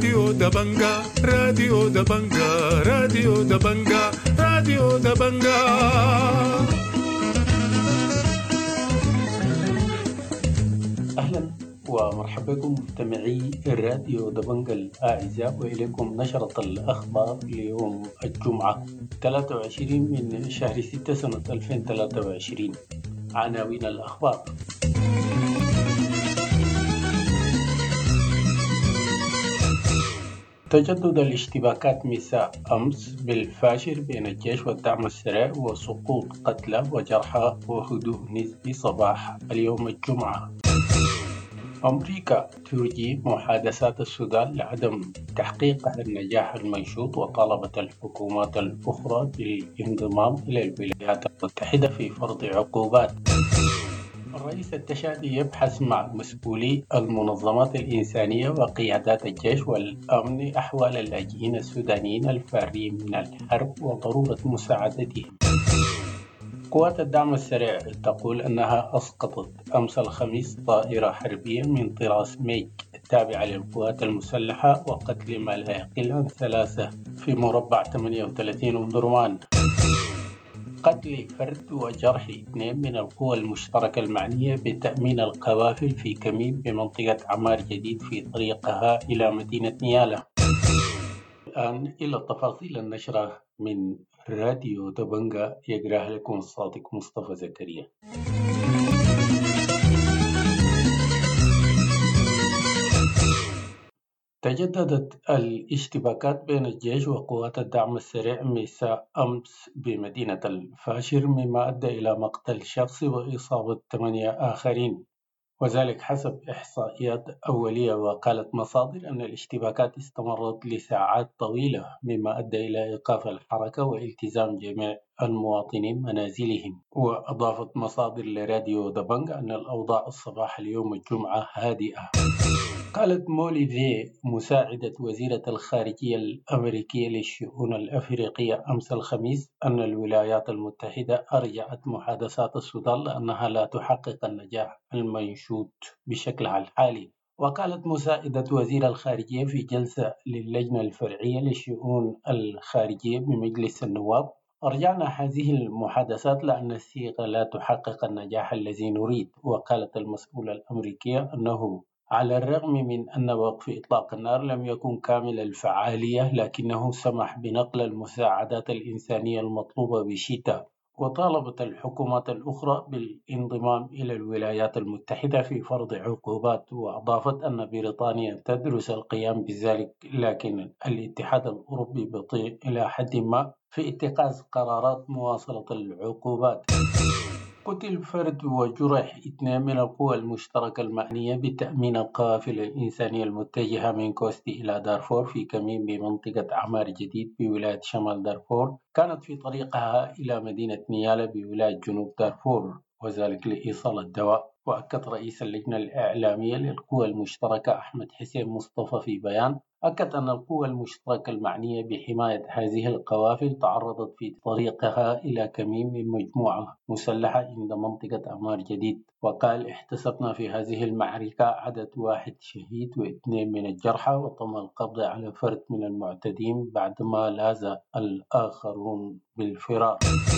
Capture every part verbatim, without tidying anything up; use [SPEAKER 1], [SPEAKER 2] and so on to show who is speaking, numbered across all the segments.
[SPEAKER 1] راديو دبنجا راديو دبنجا راديو دبنجا راديو دبنجا.
[SPEAKER 2] أهلا ومرحبا بكم مستمعي الراديو دبنجا الأعزاء، وإليكم نشرة الأخبار ليوم الجمعة ثلاثة وعشرين من شهر ستة سنة ألفين وثلاثة وعشرين. عناوين الأخبار: تجدد الاشتباكات مساء أمس بالفاشر بين الجيش والدعم السريع، وسقوط قتلى وجرحى وهدوء نسبي صباح اليوم الجمعة. أمريكا ترجي محادثات السودان لعدم تحقيقها النجاح المنشود، وطالبت الحكومات الأخرى بالانضمام إلى الولايات المتحدة في فرض عقوبات. الرئيس التشادي يبحث مع مسؤولي المنظمات الإنسانية وقيادات الجيش والأمن أحوال اللاجئين السودانيين الفارين من الحرب وضرورة مساعدتهم. قوات الدعم السريع تقول أنها أسقطت أمس الخميس طائرة حربية من طراز ميج التابعة للقوات المسلحة، وقتل ما لا يقل عن ثلاثة في مربع ثمانية وثلاثين أم درمان. قتل فرد وجرح اثنين من القوى المشتركة المعنية بتأمين القوافل في كمين بمنطقة عمار جديد في طريقها إلى مدينة نيالا. الآن إلى تفاصيل النشرة من راديو دبنجا، يقرأها لكم الصادق مصطفى زكريا. تجددت الاشتباكات بين الجيش وقوات الدعم السريع مساء أمس بمدينة الفاشر، مما أدى إلى مقتل شخص وإصابة ثمانية آخرين، وذلك حسب إحصائيات أولية. وقالت مصادر أن الاشتباكات استمرت لساعات طويلة، مما أدى إلى إيقاف الحركة والتزام جميع المواطنين منازلهم. وأضافت مصادر لراديو دبنجا أن الأوضاع الصباح اليوم الجمعة هادئة. قالت مولي ذي مساعدة وزيرة الخارجية الأمريكية للشؤون الأفريقية أمس الخميس أن الولايات المتحدة أرجعت محادثات السودان لأنها لا تحقق النجاح المنشود بشكلها الحالي. وقالت مساعدة وزير الخارجية في جلسة للجنة الفرعية للشؤون الخارجية بمجلس النواب: أرجعنا هذه المحادثات لأن الصيغة لا تحقق النجاح الذي نريد. وقالت المسؤولة الأمريكية أنه على الرغم من أن وقف إطلاق النار لم يكن كامل الفعالية، لكنه سمح بنقل المساعدات الإنسانية المطلوبة بشتى. وطالبت الحكومات الأخرى بالانضمام إلى الولايات المتحدة في فرض عقوبات. وأضافت أن بريطانيا تدرس القيام بذلك، لكن الاتحاد الأوروبي بطيء إلى حد ما في اتخاذ قرارات مواصلة العقوبات. قتل فرد وجرح اثنين من القوى المشتركة المعنية بتأمين القوافل الإنسانية المتجهة من كوستي إلى دارفور في كمين بمنطقة عمار جديد بولاية شمال دارفور، كانت في طريقها إلى مدينة نيالا بولاية جنوب دارفور، وذلك لإيصال الدواء. وأكد رئيس اللجنة الإعلامية للقوى المشتركة أحمد حسين مصطفى في بيان أكد أن القوى المشتركة المعنية بحماية هذه القوافل تعرضت في طريقها إلى كمين من مجموعة مسلحة عند منطقة عمار جديد. وقال: احتسبنا في هذه المعركة عدد واحد شهيد واثنين من الجرحى، وتم القبض على فرد من المعتدين بعدما لاز الآخرون بالفرار.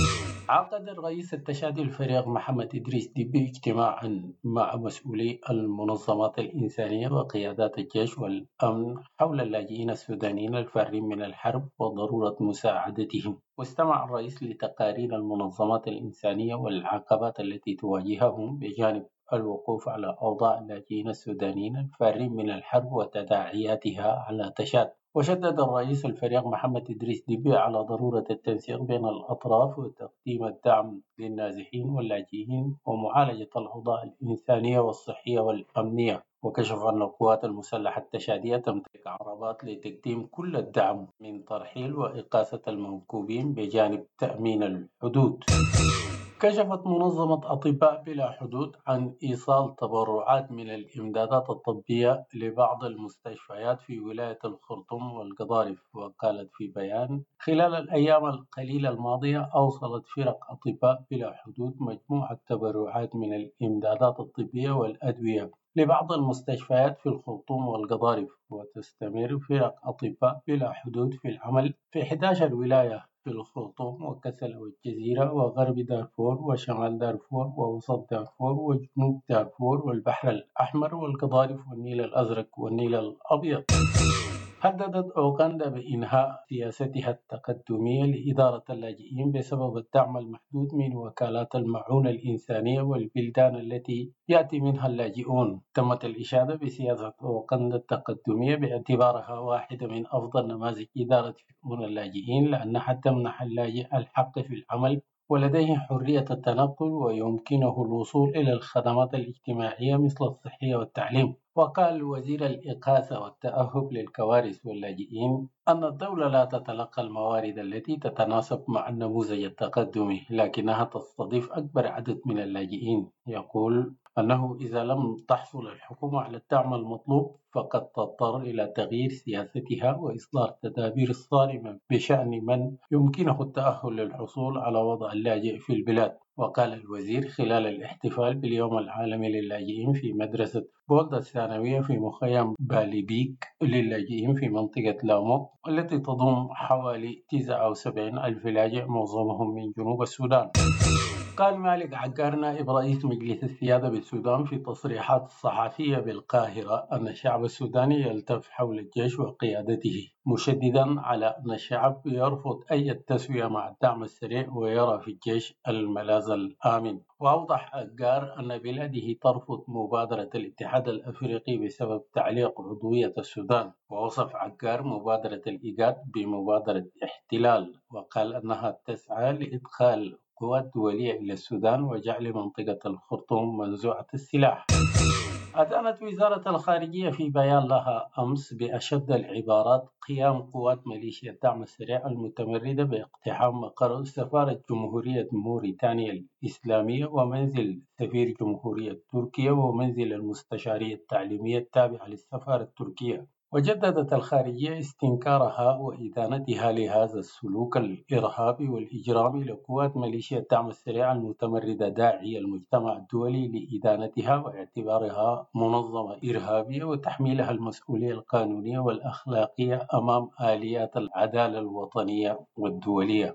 [SPEAKER 2] عقد الرئيس التشادي الفريق محمد إدريس ديبي اجتماعا مع مسؤولي المنظمات الإنسانية وقيادات الجيش والأمن حول اللاجئين السودانيين الفارين من الحرب وضرورة مساعدتهم. واستمع الرئيس لتقارير المنظمات الإنسانية والعقبات التي تواجههم، بجانب الوقوف على أوضاع اللاجئين السودانيين الفارين من الحرب وتداعياتها على تشاد. وشدد الرئيس الفريق محمد إدريس ديبي على ضرورة التنسيق بين الأطراف وتقديم الدعم للنازحين واللاجئين ومعالجة الأوضاع الإنسانية والصحية والأمنية. وكشف أن القوات المسلحة التشادية تمتلك عربات لتقديم كل الدعم من ترحيل وإقاسة المنكوبين بجانب تأمين الحدود. كشفت منظمة أطباء بلا حدود عن إيصال تبرعات من الإمدادات الطبية لبعض المستشفيات في ولاية الخرطوم والقضارف. وقالت في بيان: خلال الأيام القليلة الماضية أوصلت فرق أطباء بلا حدود مجموعة تبرعات من الإمدادات الطبية والأدوية لبعض المستشفيات في الخرطوم والقضارف، وتستمر فرق أطباء بلا حدود في العمل في إحدى عشرة ولاية في الخرطوم وكسل والجزيرة وغرب دارفور وشمال دارفور ووسط دارفور وجنوب دارفور والبحر الأحمر والقضارف والنيل الأزرق والنيل الأبيض. هددت أوغندا بإنهاء سياستها التقدمية لإدارة اللاجئين بسبب الدعم المحدود من وكالات المعونة الإنسانية والبلدان التي يأتي منها اللاجئون. تمت الإشادة بسياسة أوغندا التقدمية باعتبارها واحدة من أفضل نماذج إدارة شؤون اللاجئين، لأنها تمنح اللاجئ الحق في العمل ولديه حرية التنقل ويمكنه الوصول إلى الخدمات الاجتماعية مثل الصحة والتعليم. وقال وزير الإغاثة والتأهب للكوارث واللاجئين أن الدولة لا تتلقى الموارد التي تتناسب مع النموذج التقدمي، لكنها تستضيف أكبر عدد من اللاجئين. يقول أنه إذا لم تحصل الحكومة على الدعم المطلوب فقد تضطر إلى تغيير سياستها وإصدار تدابير صارمة بشأن من يمكنه التأهل للحصول على وضع اللاجئ في البلاد. وقال الوزير خلال الاحتفال باليوم العالمي للاجئين في مدرسة بولدا الثانوية في مخيم باليبيك للاجئين في منطقة لامو التي تضم حوالي تسعة وسبعين ألف لاجئ معظمهم من جنوب السودان. قال مالك عقار نائب رئيس مجلس السيادة بالسودان في تصريحات صحفية بالقاهرة أن الشعب السوداني يلتف حول الجيش وقيادته، مشددا على أن الشعب يرفض أي تسوية مع الدعم السريع ويرى في الجيش الملاذ الآمن. وأوضح عقار أن بلاده ترفض مبادرة الاتحاد الأفريقي بسبب تعليق عضوية السودان، ووصف عقار مبادرة الإيجاد بمبادرة احتلال، وقال أنها تسعى لإدخال قوات دولية إلى السودان وجعل منطقة الخرطوم منزوعة السلاح. أدانت وزارة الخارجية في بيان لها أمس بأشد العبارات قيام قوات ميليشيا الدعم السريع المتمردة باقتحام مقر سفارة جمهورية موريتانيا الإسلامية ومنزل سفير جمهورية تركيا ومنزل المستشارية التعليمية التابعة للسفارة التركية. وجددت الخارجية استنكارها وإدانتها لهذا السلوك الإرهابي والإجرامي لقوات ميليشيا الدعم السريع المتمردة، داعية المجتمع الدولي لإدانتها واعتبارها منظمة إرهابية وتحميلها المسؤولية القانونية والأخلاقية أمام آليات العدالة الوطنية والدولية.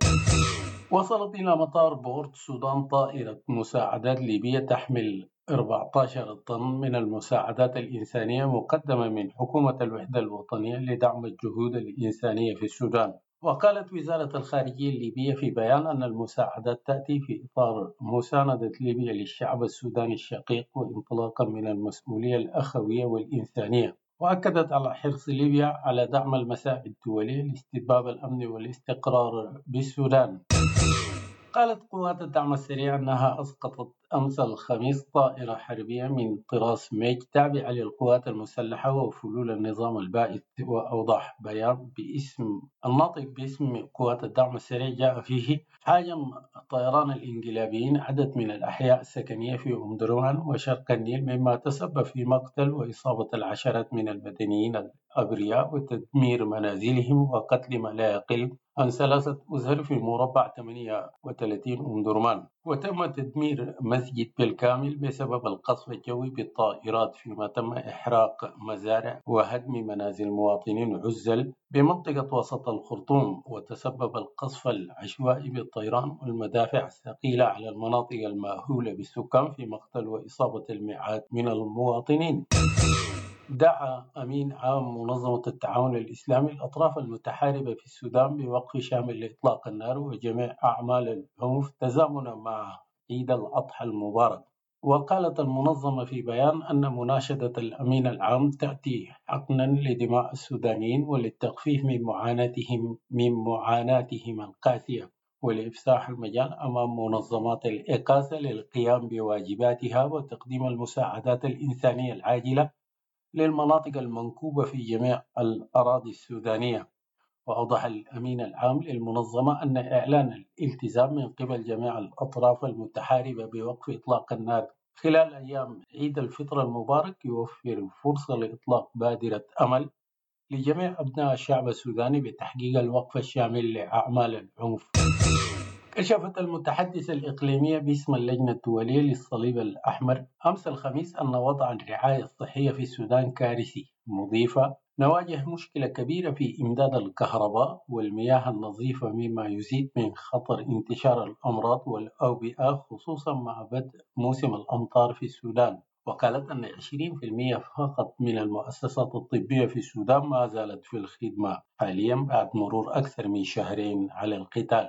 [SPEAKER 2] وصلت إلى مطار بورت السودان طائرة مساعدات ليبية تحمل أربعة عشر طن من المساعدات الإنسانية مقدمة من حكومة الوحدة الوطنية لدعم الجهود الإنسانية في السودان. وقالت وزارة الخارجية الليبية في بيان أن المساعدات تأتي في إطار مساندة ليبيا للشعب السوداني الشقيق وانطلاقا من المسؤولية الأخوية والإنسانية. وأكدت على حرص ليبيا على دعم المساعي الدولية لاستتباب الأمن والاستقرار بالسودان. قالت قوات الدعم السريع أنها أسقطت أمس الخميس طائرة حربية من طراز ميج تابعة للقوات المسلحة وفلول النظام البائد. وأوضح بيان باسم الناطق باسم قوات الدعم السريع جاء فيه هاجم طيران الإنقلابيين عدد من الأحياء السكنية في أم درمان وشرق النيل، مما تسبب في مقتل وإصابة العشرات من المدنيين الأبرياء وتدمير منازلهم وقتل ما لا يقل عن ثلاثة أسر في مربع ثمانية وثلاثين أم درمان. وتم تدمير مسجد بالكامل بسبب القصف الجوي بالطائرات، فيما تم إحراق مزارع وهدم منازل مواطنين عزل بمنطقة وسط الخرطوم. وتسبب القصف العشوائي بالطيران والمدافع الثقيلة على المناطق المأهولة بالسكان في مقتل وإصابة المئات من المواطنين. دعا أمين عام منظمة التعاون الإسلامي الأطراف المتحاربة في السودان بوقف شامل لإطلاق النار وجميع أعمال العنف تزامنا مع عيد الأضحى المبارك. وقالت المنظمة في بيان أن مناشدة الأمين العام تأتي حقنا لدماء السودانيين وللتخفيف من معاناتهم من معاناتهم القاسية ولإفساح المجال أمام منظمات الإغاثة للقيام بواجباتها وتقديم المساعدات الإنسانية العاجلة للمناطق المنكوبة في جميع الأراضي السودانية. وأوضح الأمين العام للمنظمة أن إعلان الالتزام من قبل جميع الأطراف المتحاربة بوقف إطلاق النار خلال أيام عيد الفطر المبارك يوفر فرصة لإطلاق بادرة أمل لجميع أبناء الشعب السوداني بتحقيق الوقف الشامل لأعمال العنف. كشفت المتحدثة الإقليمية باسم اللجنة الدولية للصليب الأحمر أمس الخميس أن وضع الرعاية الصحية في السودان كارثي، مضيفة: نواجه مشكلة كبيرة في إمداد الكهرباء والمياه النظيفة، مما يزيد من خطر انتشار الأمراض والأوبئة خصوصا مع بدء موسم الأمطار في السودان. وقالت أن عشرين بالمئة فقط من المؤسسات الطبية في السودان ما زالت في الخدمة حاليا بعد مرور أكثر من شهرين على القتال.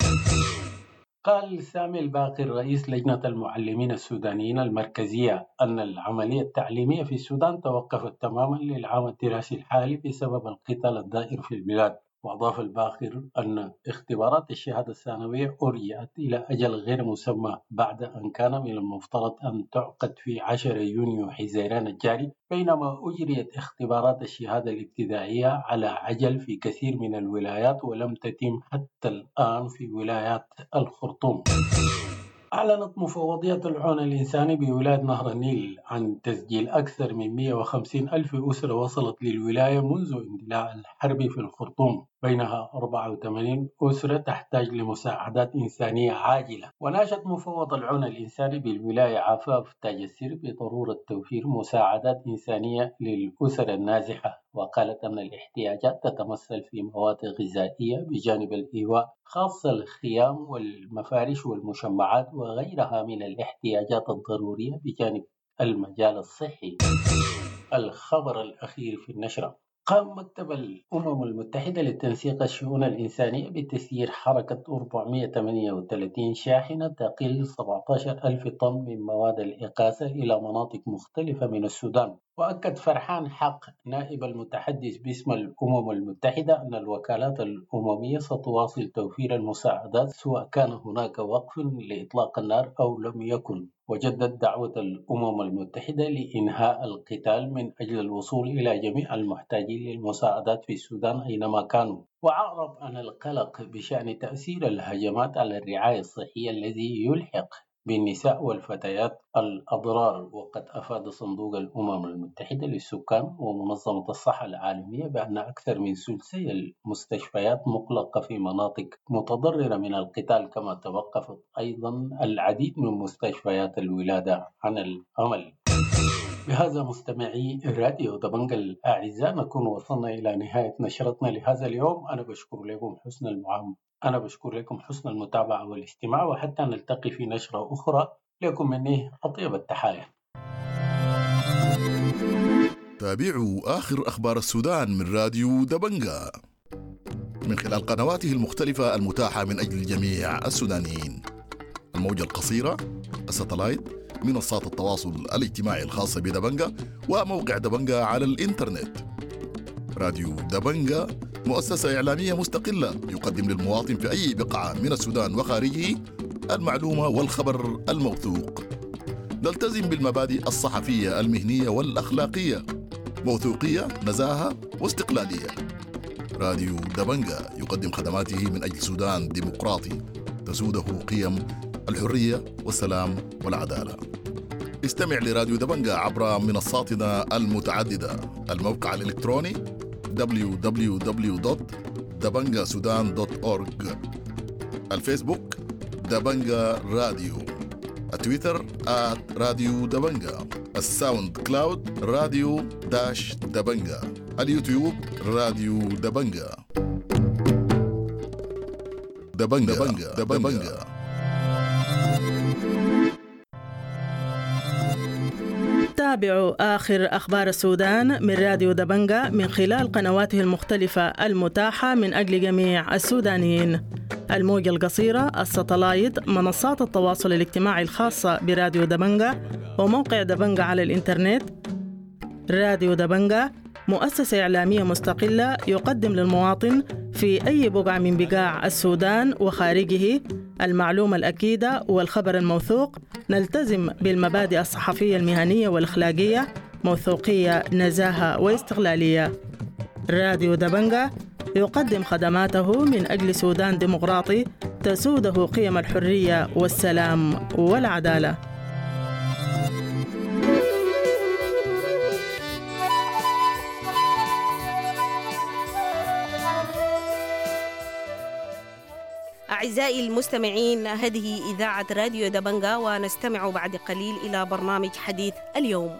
[SPEAKER 2] قال سامي الباقر رئيس لجنة المعلمين السودانيين المركزية أن العملية التعليمية في السودان توقفت تماما للعام الدراسي الحالي بسبب القتال الدائر في البلاد. وأضاف الباقر أن اختبارات الشهادة الثانوية أرجعت إلى أجل غير مسمى بعد أن كان من المفترض أن تعقد في عشرة يونيو حزيران الجاري، بينما أجريت اختبارات الشهادة الابتدائية على عجل في كثير من الولايات ولم تتم حتى الآن في ولايات الخرطوم. أعلنت مفوضية العون الإنساني بولاية نهر النيل عن تسجيل أكثر من مئة وخمسين ألف أسرة وصلت للولاية منذ اندلاع الحرب في الخرطوم، بينها أربعة وثمانين أسرة تحتاج لمساعدات إنسانية عاجلة. وناشد مفوض العون الإنساني بالولاية عفاف تاج السر بضرورة توفير مساعدات إنسانية للأسر النازحة، وقالت أن الاحتياجات تتمثل في مواد غذائية بجانب الإيواء، خاصة الخيام والمفارش والمشمعات وغيرها من الاحتياجات الضرورية بجانب المجال الصحي. الخبر الأخير في النشرة: قام مكتب الأمم المتحدة لتنسيق الشؤون الإنسانية بتسيير حركة أربعمئة وثمانية وثلاثين شاحنة تقل سبعة عشر ألف طن من مواد الإقاسة إلى مناطق مختلفة من السودان. وأكد فرحان حق نائب المتحدث باسم الأمم المتحدة أن الوكالات الأممية ستواصل توفير المساعدات سواء كان هناك وقف لإطلاق النار أو لم يكن، وجدد دعوة الأمم المتحدة لإنهاء القتال من أجل الوصول إلى جميع المحتاجين للمساعدات في السودان أينما كانوا. وأعرب عن القلق بشأن تأثير الهجمات على الرعاية الصحية الذي يلحق بالنساء والفتيات الأضرار. وقد أفاد صندوق الأمم المتحدة للسكان ومنظمة الصحة العالمية بأن أكثر من ثلثي المستشفيات مغلقة في مناطق متضررة من القتال، كما توقفت أيضا العديد من مستشفيات الولادة عن العمل. بهذا مستمعي راديو دبنجة الأعزاء نكون وصلنا إلى نهاية نشرتنا لهذا اليوم. أنا بشكر لكم حسن المعام أنا بشكر لكم حسن المتابعة والاستماع، وحتى نلتقي في نشرة أخرى لكم مني أطيب التحايا.
[SPEAKER 3] تابعوا آخر أخبار السودان من راديو دبنجة من خلال قنواته المختلفة المتاحة من أجل جميع السودانيين: الموجة القصيرة، الساتلايت، منصات التواصل الاجتماعي الخاصة بدبنجة، وموقع دبنجة على الإنترنت. راديو دبنجة مؤسسة إعلامية مستقلة يقدم للمواطن في أي بقعة من السودان وخارجه المعلومة والخبر الموثوق. نلتزم بالمبادئ الصحفية المهنية والأخلاقية: موثوقية، نزاهة، واستقلالية. راديو دبنجة يقدم خدماته من أجل سودان ديمقراطي تسوده قيم الحرية والسلام والعدالة. استمع لراديو دبنجة عبر منصاتنا المتعددة: الموقع الإلكتروني دبليو دبليو دبليو دوت دبنجة سودان دوت أورج، الفيسبوك دبنجة راديو، التويتر آت راديو دبنجة، الساوند كلاود راديو داش دبنجة، اليوتيوب راديو دبنجة. دبنجة دبنجة, دبنجة.
[SPEAKER 4] تابعوا آخر أخبار السودان من راديو دبنجة من خلال قنواته المختلفة المتاحة من أجل جميع السودانيين: الموجة القصيرة، الساتلايت، منصات التواصل الاجتماعي الخاصة براديو دبنجة، وموقع دبنجة على الإنترنت. راديو دبنجة مؤسسة إعلامية مستقلة يقدم للمواطن في أي بقعة من بقاع السودان وخارجه المعلومة الأكيدة والخبر الموثوق. نلتزم بالمبادئ الصحفية المهنية والأخلاقية: موثوقية، نزاهة، واستقلالية. راديو دبنجة يقدم خدماته من أجل سودان ديمقراطي تسوده قيم الحرية والسلام والعدالة.
[SPEAKER 5] أعزائي المستمعين، هذه إذاعة راديو دبنجا، ونستمع بعد قليل إلى برنامج حديث اليوم.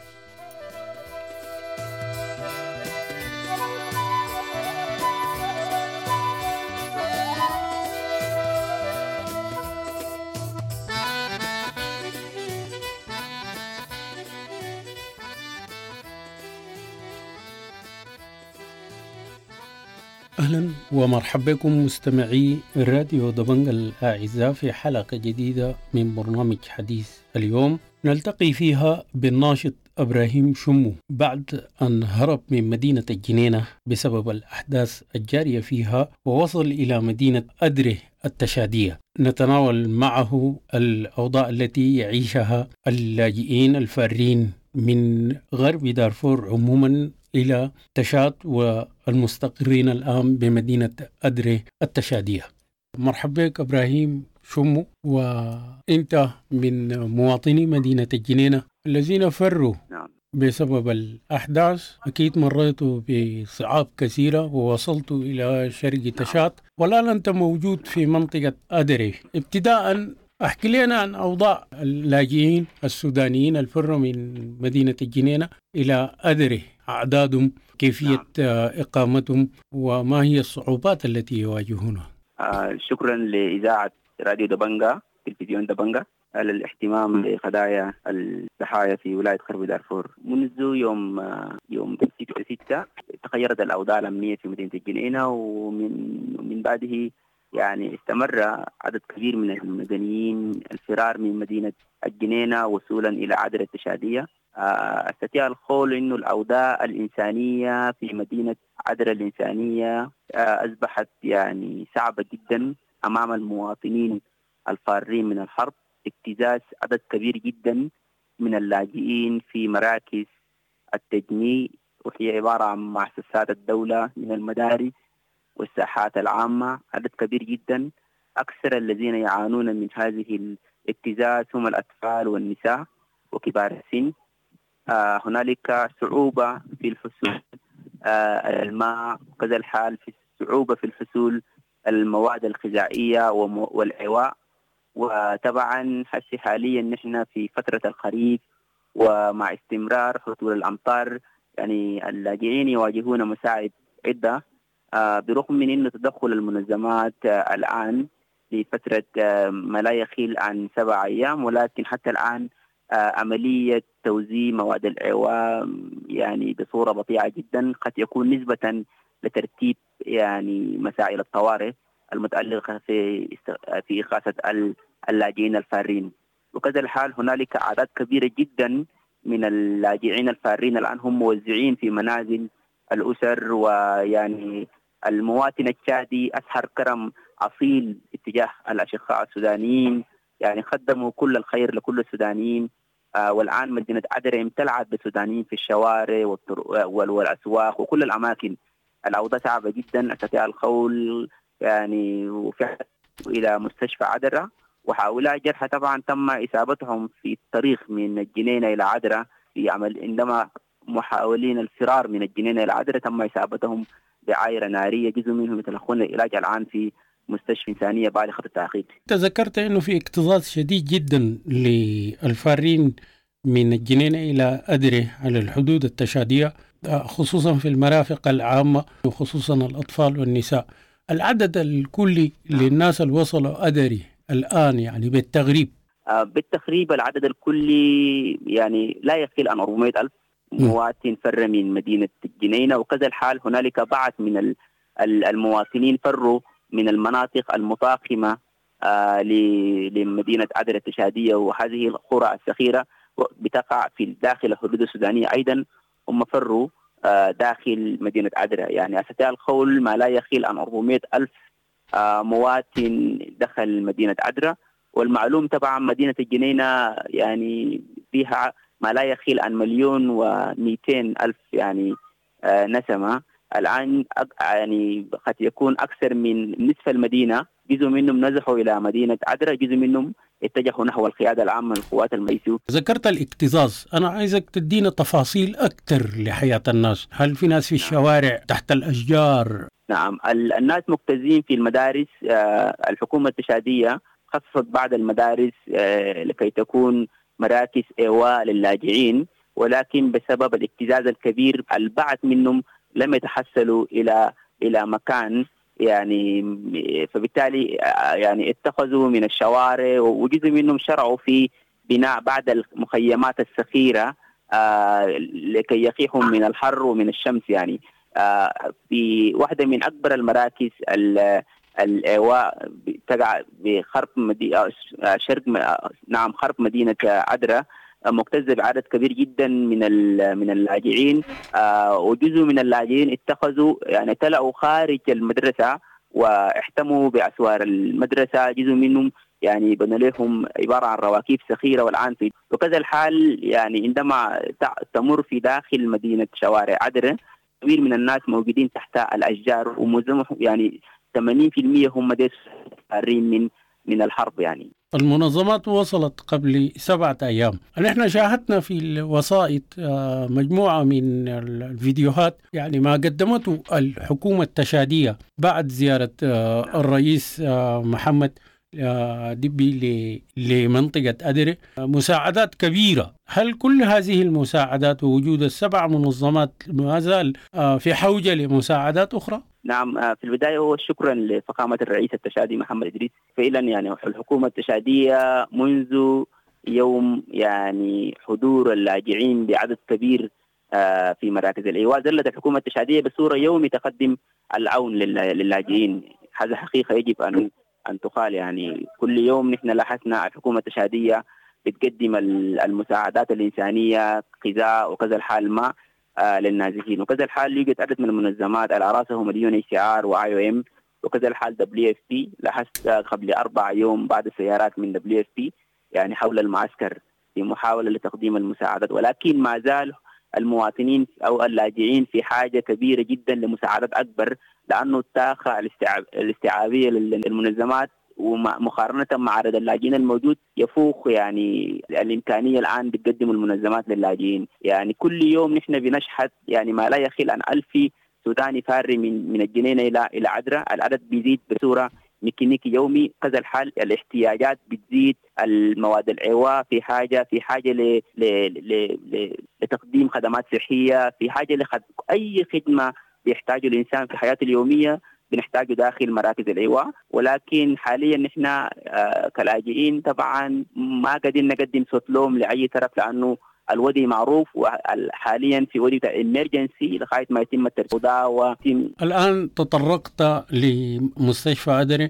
[SPEAKER 2] أهلا ومرحبا بكم مستمعي راديو دبنجا الأعزاء في حلقة جديدة من برنامج حديث اليوم، نلتقي فيها بالناشط إبراهيم شمو بعد أن هرب من مدينة الجنينة بسبب الأحداث الجارية فيها ووصل إلى مدينة أدري التشادية. نتناول معه الأوضاع التي يعيشها اللاجئين الفارين من غرب دارفور عموما إلى تشاد والمستقرين الآن بمدينة أدري التشادية. مرحبا بك إبراهيم شمو، وأنت من مواطني مدينة الجنينة الذين فروا بسبب الأحداث. أكيد مريتوا بصعاب كثيرة ووصلتوا إلى شرق تشاد، والآن أنت موجود في منطقة أدري. ابتداء أحكي لنا عن أوضاع اللاجئين السودانيين الفروا من مدينة الجنينة إلى أدري، أعدادهم، كيفية إقامتهم، وما هي الصعوبات التي يواجهونها.
[SPEAKER 6] آه شكرا لإذاعة راديو دبنجا تلفزيون دبنجا على الاهتمام بقضايا الضحايا في ولاية غرب دارفور. منذ يوم آه يوم ستة ستة تغيرت الأوضاع الأمنية في مدينة الجنينة، ومن من بعده يعني استمر عدد كبير من المدنيين الفرار من مدينة الجنينة وصولا إلى عدرة التشادية. أستطيع القول إنه الأوضاع الإنسانية في مدينة عدرة الإنسانية أصبحت يعني صعبة جدا أمام المواطنين الفارين من الحرب. اكتزاز عدد كبير جدا من اللاجئين في مراكز التجميع، وهي عبارة عن مؤسسات الدولة من المدارس والساحات العامة. عدد كبير جدا. أكثر الذين يعانون من هذه الابتزاز هم الأطفال والنساء وكبار السن. آه هنالك صعوبة في الحصول آه الماء، وكذا الحال في صعوبة في الحصول المواد الغذائية والإيواء. وطبعا هسه حاليا نحن في فترة الخريف، ومع استمرار هطول الأمطار يعني اللاجئين يواجهون مساعب عدة، آه برغم من أن تدخل المنظمات آه الآن لفترة آه ما لا يخيل عن سبع أيام، ولكن حتى الآن آه عملية توزيع مواد الإيواء يعني بصورة بطيئة جدا، قد يكون نسبة لترتيب يعني مسائل الطوارئ المتعلقة في في إغاثة اللاجئين الفارين. وكذا الحال هنالك أعداد كبيرة جدا من اللاجئين الفارين الآن هم موزعين في منازل الأسر، ويعني المواطن التشادي أسهر كرم أصيل اتجاه الأشقاء السودانيين، يعني قدموا كل الخير لكل السودانيين. آه والآن مدينة أدري امتلعت بالسودانيين في الشوارع والأسواق وكل الأماكن. الأوضاع صعبة جدا. أستطيع القول يعني وفي إلى مستشفى عدرة، وهؤلاء جرحى طبعا تم إصابتهم في الطريق من الجنينة إلى عدرة في عمل عندما محاولين الفرار من الجنينة إلى عدرة تم إصابتهم بعايرة نارية. جزء منهم يتلقون العلاج الآن في مستشفى إنسانية بالغة التعقيد.
[SPEAKER 2] تذكرت أنه في اكتظاظ شديد جدا للفارين من الجنينة إلى أدري على الحدود التشادية، خصوصا في المرافق العامة وخصوصا الأطفال والنساء. العدد الكلي للناس اللي وصلوا أدري الآن يعني بالتغريب
[SPEAKER 6] آه بالتقريب العدد الكلي يعني لا يقل عن أربعمائة ألف مواطن فر من مدينة الجنينة. وكذا الحال هنالك بعض من المواطنين فروا من المناطق المطاقمة آه لمدينة عدرة التشادية، وهذه القرى الصغيرة بتقع في داخل الحدود السودانية أيضا، هم فروا آه داخل مدينة عدرة. يعني أستطيع القول ما لا يقل عن أربعمائة ألف آه مواطن دخل مدينة عدرة. والمعلوم طبعا مدينة الجنينة يعني فيها ما لا يقل عن مليون ومئتين ألف يعني آه نسمة. الآن يعني قد يكون أكثر من نصف المدينة جزء منهم نزحوا إلى مدينة عدرة، جزء منهم اتجهوا نحو القيادة العامة للقوات الميسو.
[SPEAKER 2] ذكرت الاكتظاظ، أنا عايزك تدينا تفاصيل أكثر لحياة الناس. هل في ناس في الشوارع تحت الأشجار؟
[SPEAKER 6] نعم، الناس مكتظين في المدارس. الحكومة التشادية خصصت بعض المدارس لكي تكون مراكز إيواء للاجئين، ولكن بسبب الابتزاز الكبير البعض منهم لم يتحصلوا إلى إلى مكان، يعني فبالتالي يعني اتخذوا من الشوارع، وجزء منهم شرعوا في بناء بعض المخيمات الصغيرة لكي يقيهم من الحر ومن الشمس. يعني في واحدة من أكبر المراكز الإيواء تقع بخرب مدينة شرق نعم خرب مدينة عدرا، مكتظة بعدد كبير جدا من من اللاجئين، وجزء من اللاجئين اتخذوا يعني طلعوا خارج المدرسة واحتموا بأسوار المدرسة. جزء منهم يعني بنوا لهم عبارة عن رواكيب صغيرة والآن في وكذا الحال. يعني عندما تمر في داخل مدينة شوارع عدرا كثير من الناس موجودين تحت الأشجار، ومعظمهم يعني ثمانين بالمئة هم دارين من من الحرب. يعني
[SPEAKER 2] المنظمات وصلت قبل سبعة أيام. نحن شاهدنا في الوسائط مجموعة من الفيديوهات يعني ما قدمته الحكومة التشادية بعد زيارة الرئيس محمد دبي لمنطقة أدري، مساعدات كبيرة. هل كل هذه المساعدات ووجود السبع منظمات ما زال في حوجة لمساعدات أخرى؟
[SPEAKER 6] نعم، في البداية هو شكرا لفخامة الرئيس التشادي محمد إدريس. فعلا يعني الحكومة التشادية منذ يوم يعني حضور اللاجئين بعدد كبير في مراكز الإيواء ظلت الحكومة التشادية بصورة يومي تقدم العون للاجئين. هذا حقيقة يجب أن أن تقال. يعني كل يوم نحن لاحظنا الحكومة التشادية بتقدم المساعدات الإنسانية، غذاء وكذا الحال ما آه للنازحين، وكذا الحال يوجد عدد من المنظمات على راسهم اليون اتش سي ار واي او ام، وكذا الحال دبليو اف بي. لاحظت قبل أربع يوم بعد سيارات من دبليو اف بي يعني حول المعسكر في محاولة لتقديم المساعدات، ولكن ما زال المواطنين أو اللاجئين في حاجة كبيرة جدا لمساعدات أكبر، لأنه الطاقة الاستيعابية للمنظمات ومقارنة مع عدد اللاجئين الموجود يفوق يعني الإمكانية الآن بتقدم المنظمات للاجئين. يعني كل يوم نحن بنشحت يعني ما لا يخل عن ألف سوداني فاري من من الجنينة إلى إلى عدرا. العدد بيزيد بصورة ميكانيكي يومي. كذا الحال الاحتياجات بتزيد، المواد العواء في حاجة في حاجة ل ل ل ل لتقديم خدمات صحية، في حاجة لخد أي خدمة بيحتاجه الإنسان في حياته اليومية بنحتاجه داخل مراكز الإيواء. ولكن حاليا نحن آه كلاجئين طبعا ما قادرين نقدم صوت لوم لأي طرف، لأنه الوضع معروف وحاليا في وضع إمرجنسي لغاية ما يتم الترقية. وتم
[SPEAKER 2] الآن تطرقت لمستشفى أدري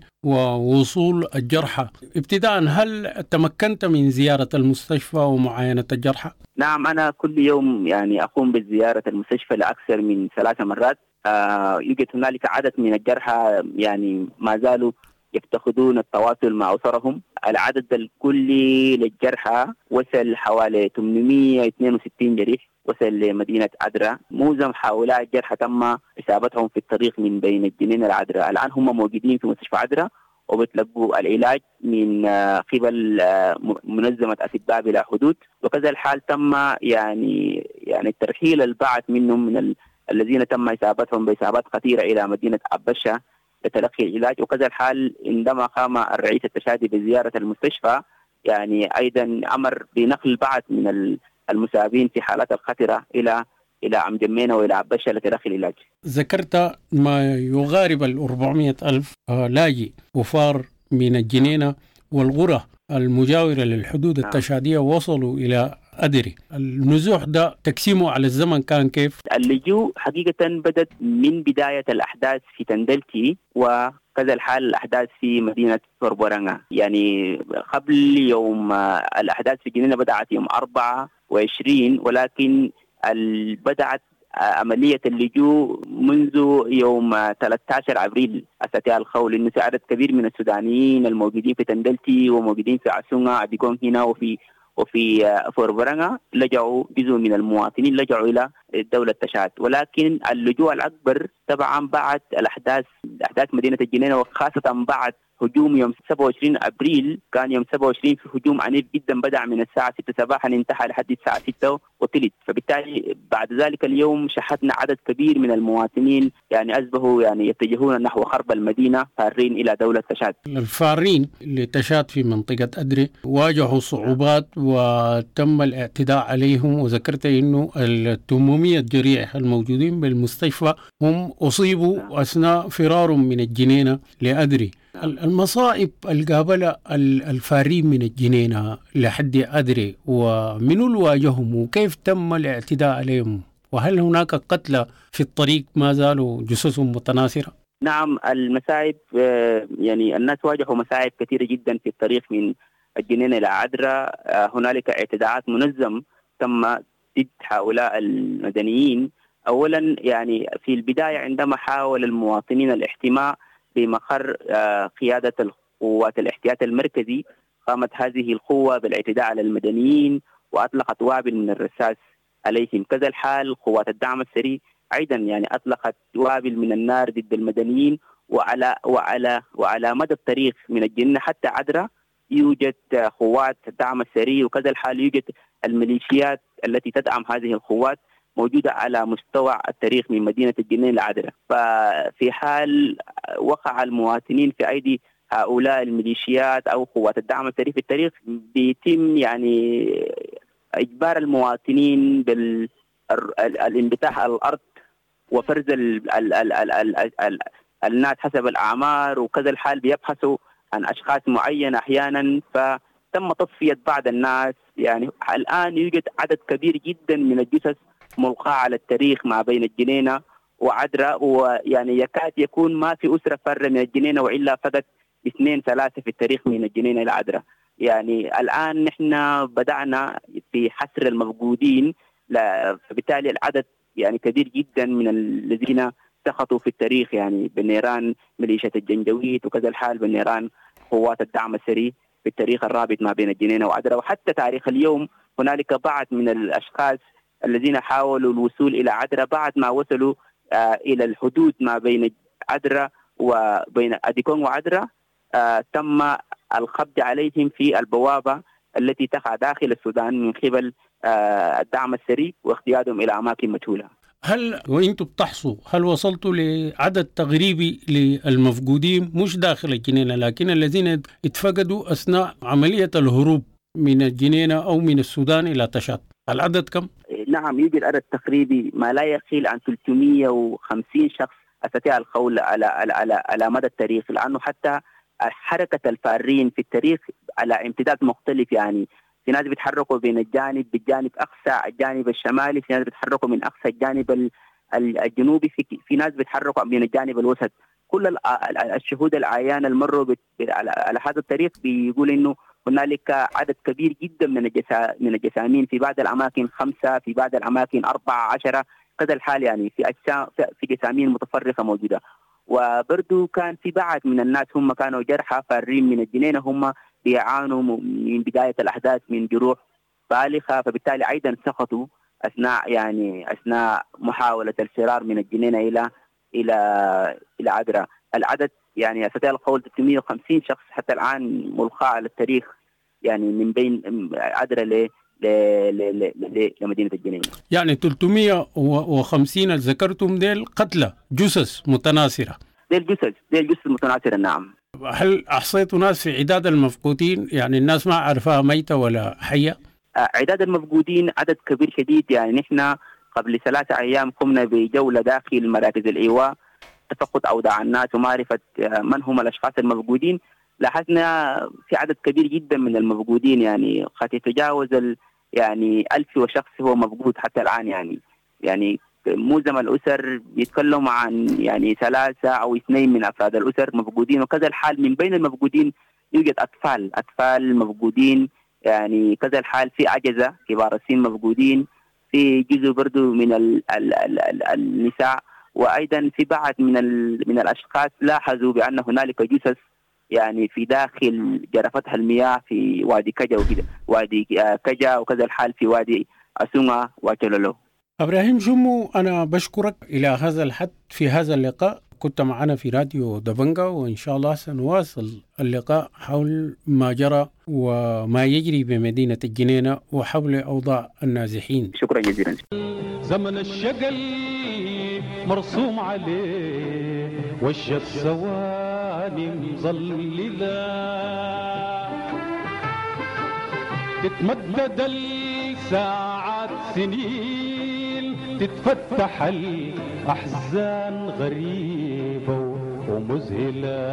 [SPEAKER 2] ووصول الجرحى ابتداء، هل تمكنت من زيارة المستشفى ومعاينة الجرحى؟
[SPEAKER 6] نعم، أنا كل يوم يعني أقوم بزيارة المستشفى لأكثر من ثلاث مرات. آه يوجد هنالك عدد من الجرحى يعني ما زالوا يفتقدون التواصل مع أسرهم. العدد الكلي للجرحى وصل حوالي ثمانمئة واثنين وستين جريح وصل لمدينة عدرا. معظم هؤلاء الجرحى تم إصابتهم في الطريق من بين الجنين العدرا. الآن هم موجودين في مستشفى عدرا وبيتلقوا العلاج من قبل منظمة أطباء بلا حدود. وكذا الحال تم يعني يعني ترحيل البعض منهم من ال الذين تم إصابتهم بإصابات خطيرة إلى مدينة عبشة لتلقي العلاج. وكذا الحال عندما قام الرئيس التشادي بزيارة المستشفى يعني أيضا أمر بنقل البعض من المصابين في حالات الخطرة إلى إلى عم جمينة وإلى عبشة لتلقي العلاج.
[SPEAKER 2] ذكرت ما يغارب الأربعمائة ألف لاجئ وفار من الجنينة والغرة المجاورة للحدود التشادية وصلوا إلى أدري. النزوح ده تقسيمه على الزمن كان كيف؟
[SPEAKER 6] اللجوء حقيقة بدأت من بداية الأحداث في تندلتي، وكذا الحال الأحداث في مدينة فوربورانغا. يعني قبل يوم الأحداث في جنينة بدأت يوم أربعة وعشرين، ولكن بدأت عملية اللجوء منذ يوم ثلاثة عشر أبريل أستطيع القول إنه عدد كبير من السودانيين الموجودين في تندلتي وموجودين في عسونغا أبيكون هنا وفي وفي فوربورانغا لجعوا، جزء من المواطنين لجعوا إلى دولة تشاد. ولكن اللجوء الأكبر طبعا بعد الأحداث أحداث مدينة الجنينة، وخاصة بعد هجوم يوم سبعة وعشرين أبريل، كان يوم سبعة وعشرين في هجوم عنيف جدا بدأ من الساعة ستة صباحا انتهى لحد الساعة ستة وثلث. فبالتالي بعد ذلك اليوم شاهدنا عدد كبير من المواطنين يعني أصبحوا يعني يتجهون نحو خرب المدينة فارين إلى دولة تشاد.
[SPEAKER 2] الفارين اللي تشاد في منطقة أدري واجهوا صعوبات وتم الاعتداء عليهم، وذكرت إنه الثمانمائة جريح الموجودين بالمستشفى هم أصيبوا أثناء فرارهم من الجنينة لأدري. المصائب القابلة الفارين من الجنينة لحد أدري ومنو اللي واجههم وكيف تم الاعتداء عليهم، وهل هناك قتلى في الطريق ما زالوا جثثهم متناثرة؟
[SPEAKER 6] نعم، المصائب يعني الناس واجهوا مصائب كثيرة جدا في الطريق من الجنينة إلى عدرا. هنالك اعتداءات منظم تم ضد هؤلاء المدنيين. أولا يعني في البداية عندما حاول المواطنين الاحتماء بمقر قيادة القوات الاحتياط المركزي، قامت هذه القوة بالاعتداء على المدنيين وأطلقت وابل من الرصاص عليهم. كذا الحال قوات الدعم السريع أيضا يعني أطلقت وابل من النار ضد المدنيين. وعلى وعلى وعلى مدى الطريق من الجنة حتى عدرا يوجد قوات الدعم السريع، وكذا الحال يوجد الميليشيات التي تدعم هذه القوات موجودة على مستوى التاريخ من مدينة الجنين لعدرا. ففي حال وقع المواطنين في أيدي هؤلاء الميليشيات أو قوات الدعم السريع في التاريخ، بيتم يعني إجبار المواطنين بالانبتاح على الأرض وفرز ال ال ال ال ال ال ال الناس حسب الأعمار، وكذا الحال بيبحثوا عن أشخاص معينة أحيانا، فتم تصفية بعض الناس. يعني الآن يوجد عدد كبير جدا من الجثث ملقاة على التاريخ ما بين الجنينة وعدرا، ويعني يكاد يكون ما في أسرة فر من الجنينة وإلا فقط اثنين ثلاثة في التاريخ من الجنينة إلى عدرا. يعني الآن نحن بدأنا في حصر المفقودين، فبالتالي العدد يعني كبير جدا من الذين سقطوا في التاريخ يعني بالنيران ميليشيا الجنجويد، وكذا الحال بالنيران قوات الدعم السريع في التاريخ الرابط ما بين الجنينة وعدرا. وحتى تاريخ اليوم هنالك بعض من الأشخاص الذين حاولوا الوصول إلى عدرا بعد ما وصلوا آه إلى الحدود ما بين عدرا وبين أديكون وعدرا، آه تم القبض عليهم في البوابة التي تقع داخل السودان من قبل آه الدعم السريع واختيارهم إلى أماكن مجهولة.
[SPEAKER 2] هل وإنتم بتحصوا هل وصلتوا لعدد تقريبي للمفقودين مش داخل الجنينة لكن الذين اتفقدوا أثناء عملية الهروب من الجنينة أو من السودان إلى تشاد؟ العدد كم؟
[SPEAKER 6] نعم، يوجد عدد تقريبي ما لا يقل عن ثلاثمائة وخمسين شخص أستطيع القول على على على على مدى التاريخ، لأنه حتى حركة الفارين في التاريخ على امتداد مختلف. يعني في ناس بيتحركوا بين الجانب بالجانب أقصى الجانب الشمالي، في ناس بيتحركوا من أقصى الجانب الجنوبي، في, في ناس بيتحركوا من الجانب الوسط. كل الشهود العيان المروا على هذا التاريخ بيقول إنه هنالك عدد كبير جدا من من الجسامين، في بعض الأماكن خمسة، في بعض الأماكن أربعة عشرة، كذا الحال يعني في أجسام في جسامين متفرقة موجودة. وبرضو كان في بعض من الناس هم كانوا جرحى فارين من الجنينة، هم بيعانوا من بداية الأحداث من جروح بالغة، فبالتالي أيضا سقطوا أثناء يعني أثناء محاولة الفرار من الجنينة إلى إلى إلى عدرا. العدد يعني أستطيع القول ثلاثمائة وخمسين شخص حتى الآن ملقاة على التاريخ يعني من بين عدرا ل لمدينة الجنينة.
[SPEAKER 2] يعني ثلاثمائة وخمسين ذكرتم ديل قتلى جثث متناثرة.
[SPEAKER 6] ديل جثث ديل جثث متناثرة. نعم.
[SPEAKER 2] هل أحصيتوا ناس في عداد المفقودين؟ يعني الناس ما عرفها ميتة ولا حية؟
[SPEAKER 6] عداد المفقودين عدد كبير شديد. يعني نحن قبل ثلاثة أيام قمنا بجولة داخل مراكز الإيواء تفقد أوضاع الناس ومعرفة من هم الأشخاص المفقودين. لاحظنا في عدد كبير جدا من المفقودين، يعني قد يتجاوز يعني ألف وشخص هو مفقود حتى الآن. يعني يعني معظم الأسر يتكلموا عن يعني ثلاثة أو اثنين من أفراد الأسر مفقودين، وكذا الحال من بين المفقودين يوجد أطفال أطفال مفقودين. يعني كذا الحال في عجزة كبار السن مفقودين، في جزء برضو من ال ال ال ال النساء، وأيضا في بعض من من الأشخاص لاحظوا بأن هنالك جثث يعني في داخل جرفتها المياه في وادي كجا وكذا وادي كجا، وكذا الحال في وادي أسونغا وتلولو.
[SPEAKER 2] إبراهيم جمو، أنا بشكرك إلى هذا الحد في هذا اللقاء،
[SPEAKER 7] كنت معنا في راديو دبنجا، وإن شاء الله سنواصل اللقاء حول ما جرى وما يجري بمدينة الجنينة وحول أوضاع النازحين.
[SPEAKER 6] شكرا جزيلا.
[SPEAKER 8] زمن الشقل مرسوم عليه وش الثواني مظللة، تتمدد الساعات سنين، تتفتح الأحزان غريبة ومذهلة،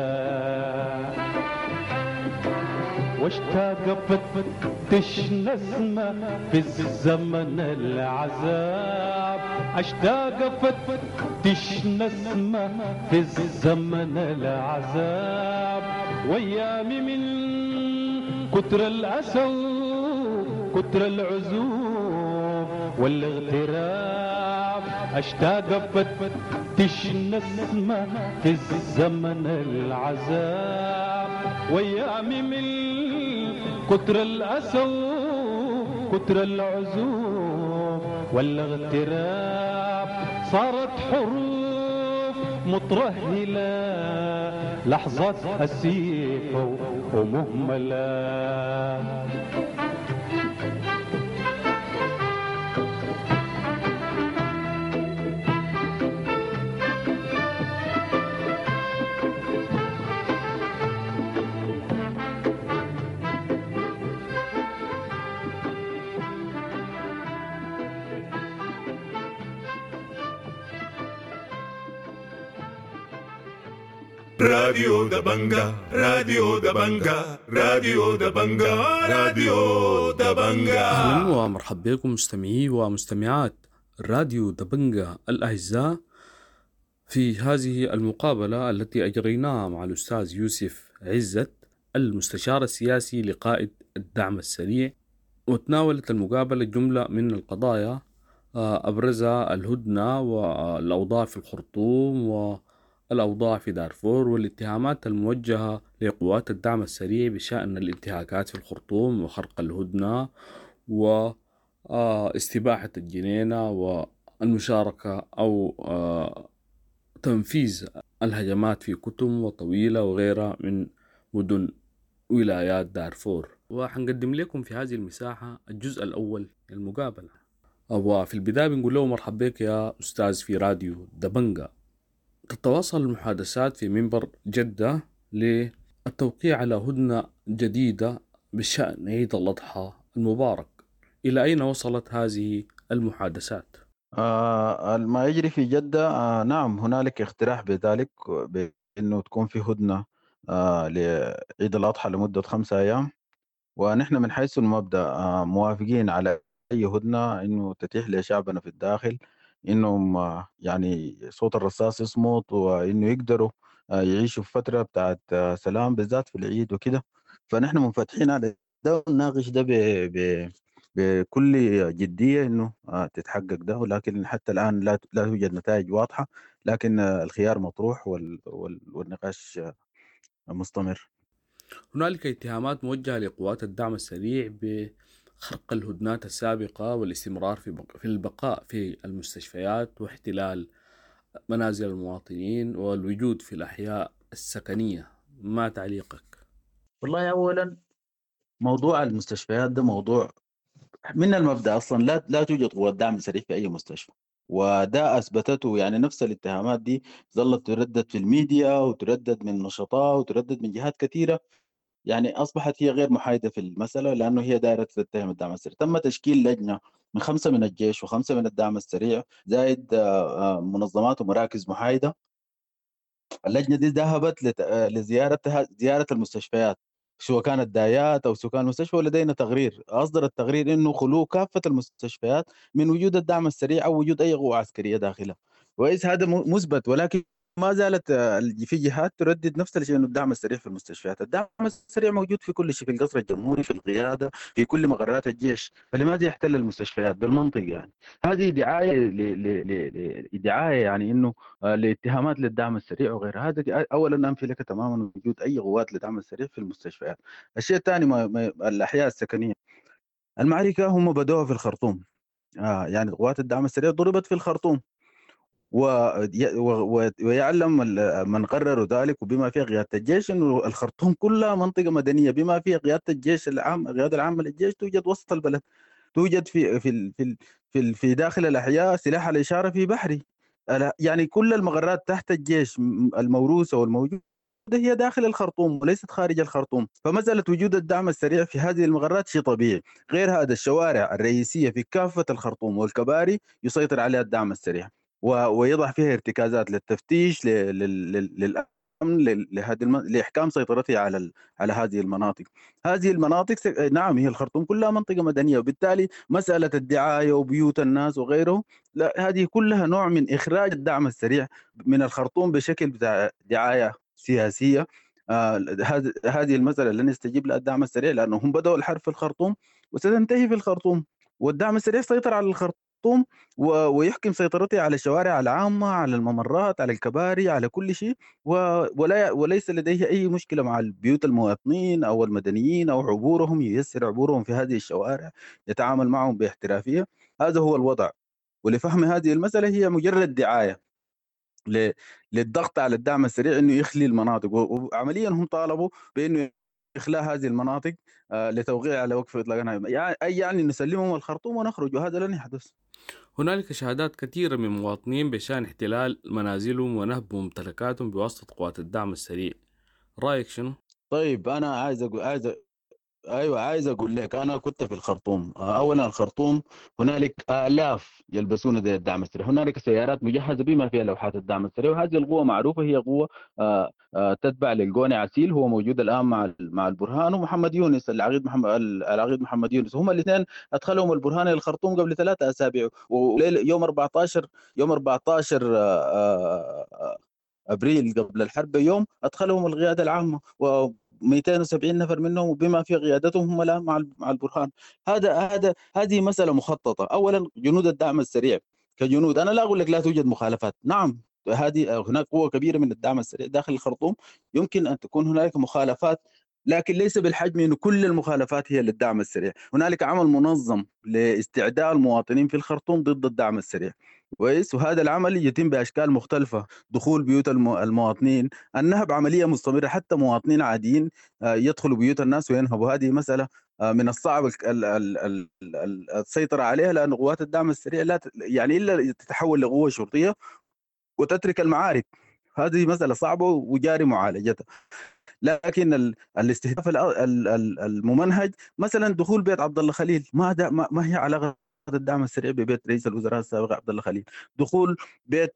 [SPEAKER 8] واشتاق فتش نسمة في الزمن العذاب، اشتاق فتش نسمة في الزمن العذاب، وايامي من كتر الأسى كتر العزوب والاغتراب، اشتاق فتش نسمة في الزمن العذاب، وايامي من كتر الأسى كتر العزوب والاغتراب، صارت حروف مترهلة لحظات أسيفة ومهملة.
[SPEAKER 1] راديو دبنجا راديو دبنجا راديو دبنجا راديو دبنجا.
[SPEAKER 9] أهلا ومرحبا بكم مستمعي ومستمعات راديو دبنجا الأعزاء في هذه المقابلة التي أجريناها مع الأستاذ يوسف عزت المستشار السياسي لقائد الدعم السريع، وتناولت المقابلة جملة من القضايا أبرزها الهدنة والأوضاع في الخرطوم والأوضاع في دارفور والاتهامات الموجهة لقوات الدعم السريع بشأن الانتهاكات في الخرطوم وخرق الهدنة واستباحة الجنينة والمشاركة أو تنفيذ الهجمات في كتم وطويلة وغيرها من مدن ولايات دارفور. وحنقدم لكم في هذه المساحة الجزء الأول من المقابلة. وفي البداية بنقول له مرحبا بك يا أستاذ في راديو دبنجا. تتواصل المحادثات في منبر جدة للتوقيع على هدنة جديدة بشأن عيد الأضحى المبارك، إلى أين وصلت هذه المحادثات؟
[SPEAKER 10] آه ما يجري في جدة آه نعم هنالك اقتراح بذلك بأنه تكون في هدنة آه لعيد الأضحى لمدة خمسة أيام، ونحن من حيث المبدأ آه موافقين على أي هدنة إنه تتيح لشعبنا في الداخل إنهم آه يعني صوت الرصاص يصمت، وإنه يقدروا آه يعيشوا في فترة بتاعت آه سلام بالذات في العيد وكده. فنحن منفتحين على ده ونناقش ده ب ب بكل جدية إنه آه تتحقق ده، ولكن حتى الآن لا لا توجد نتائج واضحة، لكن آه الخيار مطروح وال وال والنقاش آه مستمر.
[SPEAKER 9] هنالك اتهامات موجهة لقوات الدعم السريع بخرق الهدنات السابقة والاستمرار في في البقاء في المستشفيات واحتلال منازل المواطنين والوجود في الأحياء السكنية. ما تعليقك؟
[SPEAKER 10] والله أولا موضوع المستشفيات ده موضوع من المبدأ أصلا لا لا توجد قوات دعم سريع في أي مستشفى، وده أثبتته يعني نفس الاتهامات دي ظلت تردد في الميديا وتردد من نشطاء وتردد من جهات كثيرة، يعني أصبحت هي غير محايدة في المسألة لأنه هي دائرة تتهم الدعم السريع. تم تشكيل لجنة من خمسة من الجيش وخمسة من الدعم السريع زائد منظمات ومراكز محايدة. اللجنة دي ذهبت لزيارة زيارة المستشفيات سواء كانت دايات أو سكان المستشفى، ولدينا تقرير أصدر التقرير إنه خلو كافة المستشفيات من وجود الدعم السريع أو وجود أي قوة عسكرية داخلها، وإذ هذا مثبت، ولكن ما زالت في جهات تردد نفس الشيء انه الدعم السريع في المستشفيات. الدعم السريع موجود في كل شيء، في القصر الجمهوري، في القياده، في كل مقرات الجيش، فلماذا يحتل المستشفيات بالمنطق؟ يعني هذه دعايه ل... ل... ل... دعايه يعني انه لاتهامات للدعم السريع وغيرها. هذا اولا انفي لك تماما وجود اي قوات للدعم السريع في المستشفيات. الشيء الثاني ما... ما... الاحياء السكنيه، المعركه هم بدوها في الخرطوم، آه يعني قوات الدعم السريع ضربت في الخرطوم، ويعلم من قرروا ذلك وبما فيه قيادة الجيش أنه الخرطوم كلها منطقة مدنية، بما فيه قيادة الجيش العام، القيادة العامة للجيش توجد وسط البلد، توجد في في في في, في داخل الأحياء سلاح الإشارة في بحري، يعني كل المغرات تحت الجيش الموروثة والموجودة هي داخل الخرطوم وليست خارج الخرطوم. فمسألة وجود الدعم السريع في هذه المغرات شيء طبيعي. غير هذا الشوارع الرئيسية في كافة الخرطوم والكباري يسيطر عليها الدعم السريع ويضع فيها ارتكازات للتفتيش للأمن لهذه الم... لإحكام سيطرته على ال... على هذه المناطق. هذه المناطق نعم هي الخرطوم كلها منطقة مدنية، وبالتالي مسألة الدعاية وبيوت الناس وغيره لا، هذه كلها نوع من إخراج الدعم السريع من الخرطوم بشكل بتاع دعاية سياسية. آه هذه المسألة لن يستجيب لها الدعم السريع لأنه هم بدأوا الحرب في الخرطوم وستنتهي في الخرطوم، والدعم السريع سيطر على الخرطوم ويحكم سيطرته على الشوارع العامة، على الممرات، على الكباري، على كل شيء، ولا وليس لديه أي مشكلة مع البيوت المواطنين أو المدنيين أو عبورهم، ييسر عبورهم في هذه الشوارع، يتعامل معهم باحترافية. هذا هو الوضع. ولفهم هذه المسألة هي مجرد دعاية للضغط على الدعم السريع انه يخلي المناطق، وعمليا هم طالبوا بانه اخلاء هذه المناطق لتوقيع على وقف اطلاق النار، اي يعني نسلمهم الخرطوم ونخرج، وهذا لن يحدث.
[SPEAKER 9] هنالك شهادات كثيرة من مواطنين بشان احتلال منازلهم ونهب ممتلكاتهم بواسطة قوات الدعم السريع، رايك شنو؟
[SPEAKER 10] طيب انا عايز اقول عايز أ... ايوه عايز اقول لك انا كنت في الخرطوم. اولا الخرطوم هنالك الاف يلبسون الدعم السريع، هنالك سيارات مجهزه بما فيها لوحات الدعم السريع، وهذه القوه معروفه هي قوه تتبع للقوني عسيل، هو موجود الان مع مع البرهان ومحمد يونس العقيد محمد العقيد محمد يونس، هم الاثنين ادخلهم البرهان الى الخرطوم قبل ثلاثة اسابيع، ويوم أربعة عشر يوم أربعة عشر ابريل قبل الحرب بيوم ادخلهم القياده العامه و مئتين وسبعين نفر منهم وبما في قيادتهم هم الان مع مع البرهان. هذا هذا هذه مساله مخططه. اولا جنود الدعم السريع كجنود، انا لا اقول لك لا توجد مخالفات، نعم هذه هناك قوه كبيره من الدعم السريع داخل الخرطوم، يمكن ان تكون هناك مخالفات لكن ليس بالحجم انه كل المخالفات هي للدعم السريع. هنالك عمل منظم لاستعداء المواطنين في الخرطوم ضد الدعم السريع كويس، وهذا العمل يتم باشكال مختلفه، دخول بيوت المواطنين، النهب عمليه مستمره، حتى مواطنين عاديين يدخلوا بيوت الناس وينهبوا. هذه مساله من الصعب السيطره عليها، لان قوات الدعم السريع لا يعني الا تتحول لقوه شرطيه وتترك المعارك، هذه مساله صعبه وجاري معالجتها. لكن الاستهداف الممنهج مثلا دخول بيت عبد الله خليل ما ما هي علاقه الدعم السريع ببيت رئيس الوزراء السابق عبد الله خليل، دخول بيت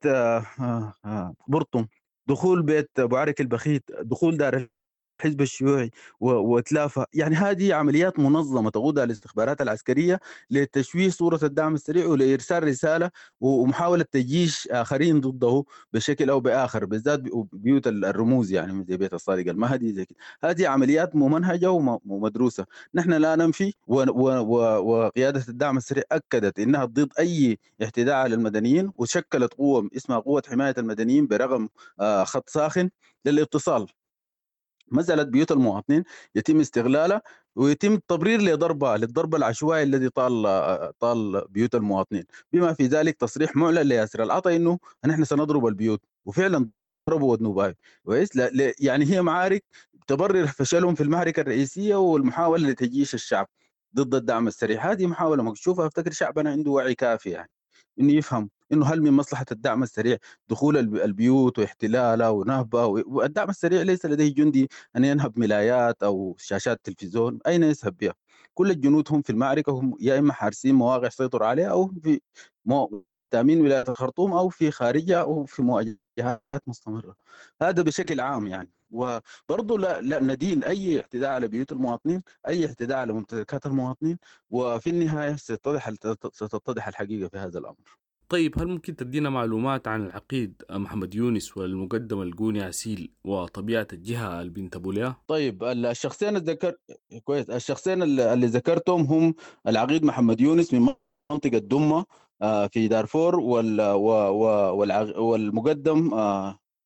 [SPEAKER 10] برطم، دخول بيت ابو عرك البخيت، دخول دار الحزب الشيوعي واتلافها، يعني هذه عمليات منظمه تقودها الاستخبارات العسكريه لتشويه صوره الدعم السريع ولارسال رساله ومحاوله تجيش اخرين ضده بشكل او باخر، بالذات بيوت الرموز يعني زي بيت الصادق المهدي زي كده. هذه عمليات ممنهجه ومدروسه. نحن لا ننفي، وقياده الدعم السريع اكدت انها ضد اي اعتداء على المدنيين، وشكلت قوه اسمها قوه حمايه المدنيين برقم خط ساخن للاتصال. مسألة بيوت المواطنين يتم استغلالها ويتم التبرير لضربها للضرب العشوائي الذي طال طال بيوت المواطنين، بما في ذلك تصريح معلن لياسر العطا انه نحن سنضرب البيوت، وفعلا ضربوا ودنوباي كويس. يعني هي معارك تبرر فشلهم في المعركة الرئيسية والمحاولة لتجيش الشعب ضد الدعم السريع. هذه محاولة مكشوفة، افتكر شعبنا عنده وعي كافي يعني انه يفهم انه هل من مصلحه الدعم السريع دخول البيوت واحتلالها ونهبها، والدعم السريع ليس لديه جندي ان ينهب ملايات او شاشات تلفزيون، اين يذهب بها؟ كل الجنود هم في المعركه هم يا اما حارسين مواقع سيطروا عليها او في تامين ولايه الخرطوم او في خارجها او في مواجهات مستمره. هذا بشكل عام يعني. وبرضه لا, لا ندين اي اعتداء على بيوت المواطنين، اي اعتداء على ممتلكات المواطنين، وفي النهايه ستتضح ستتضح الحقيقه في هذا الامر.
[SPEAKER 9] طيب هل ممكن تدينا معلومات عن العقيد محمد يونس والمقدم القوني عسيل وطبيعة الجهة اللي بينتموا لها؟
[SPEAKER 10] طيب الشخصين الذكر كويس الشخصين اللي ذكرتهم هم العقيد محمد يونس من منطقة دمة في دارفور، وال والمقدم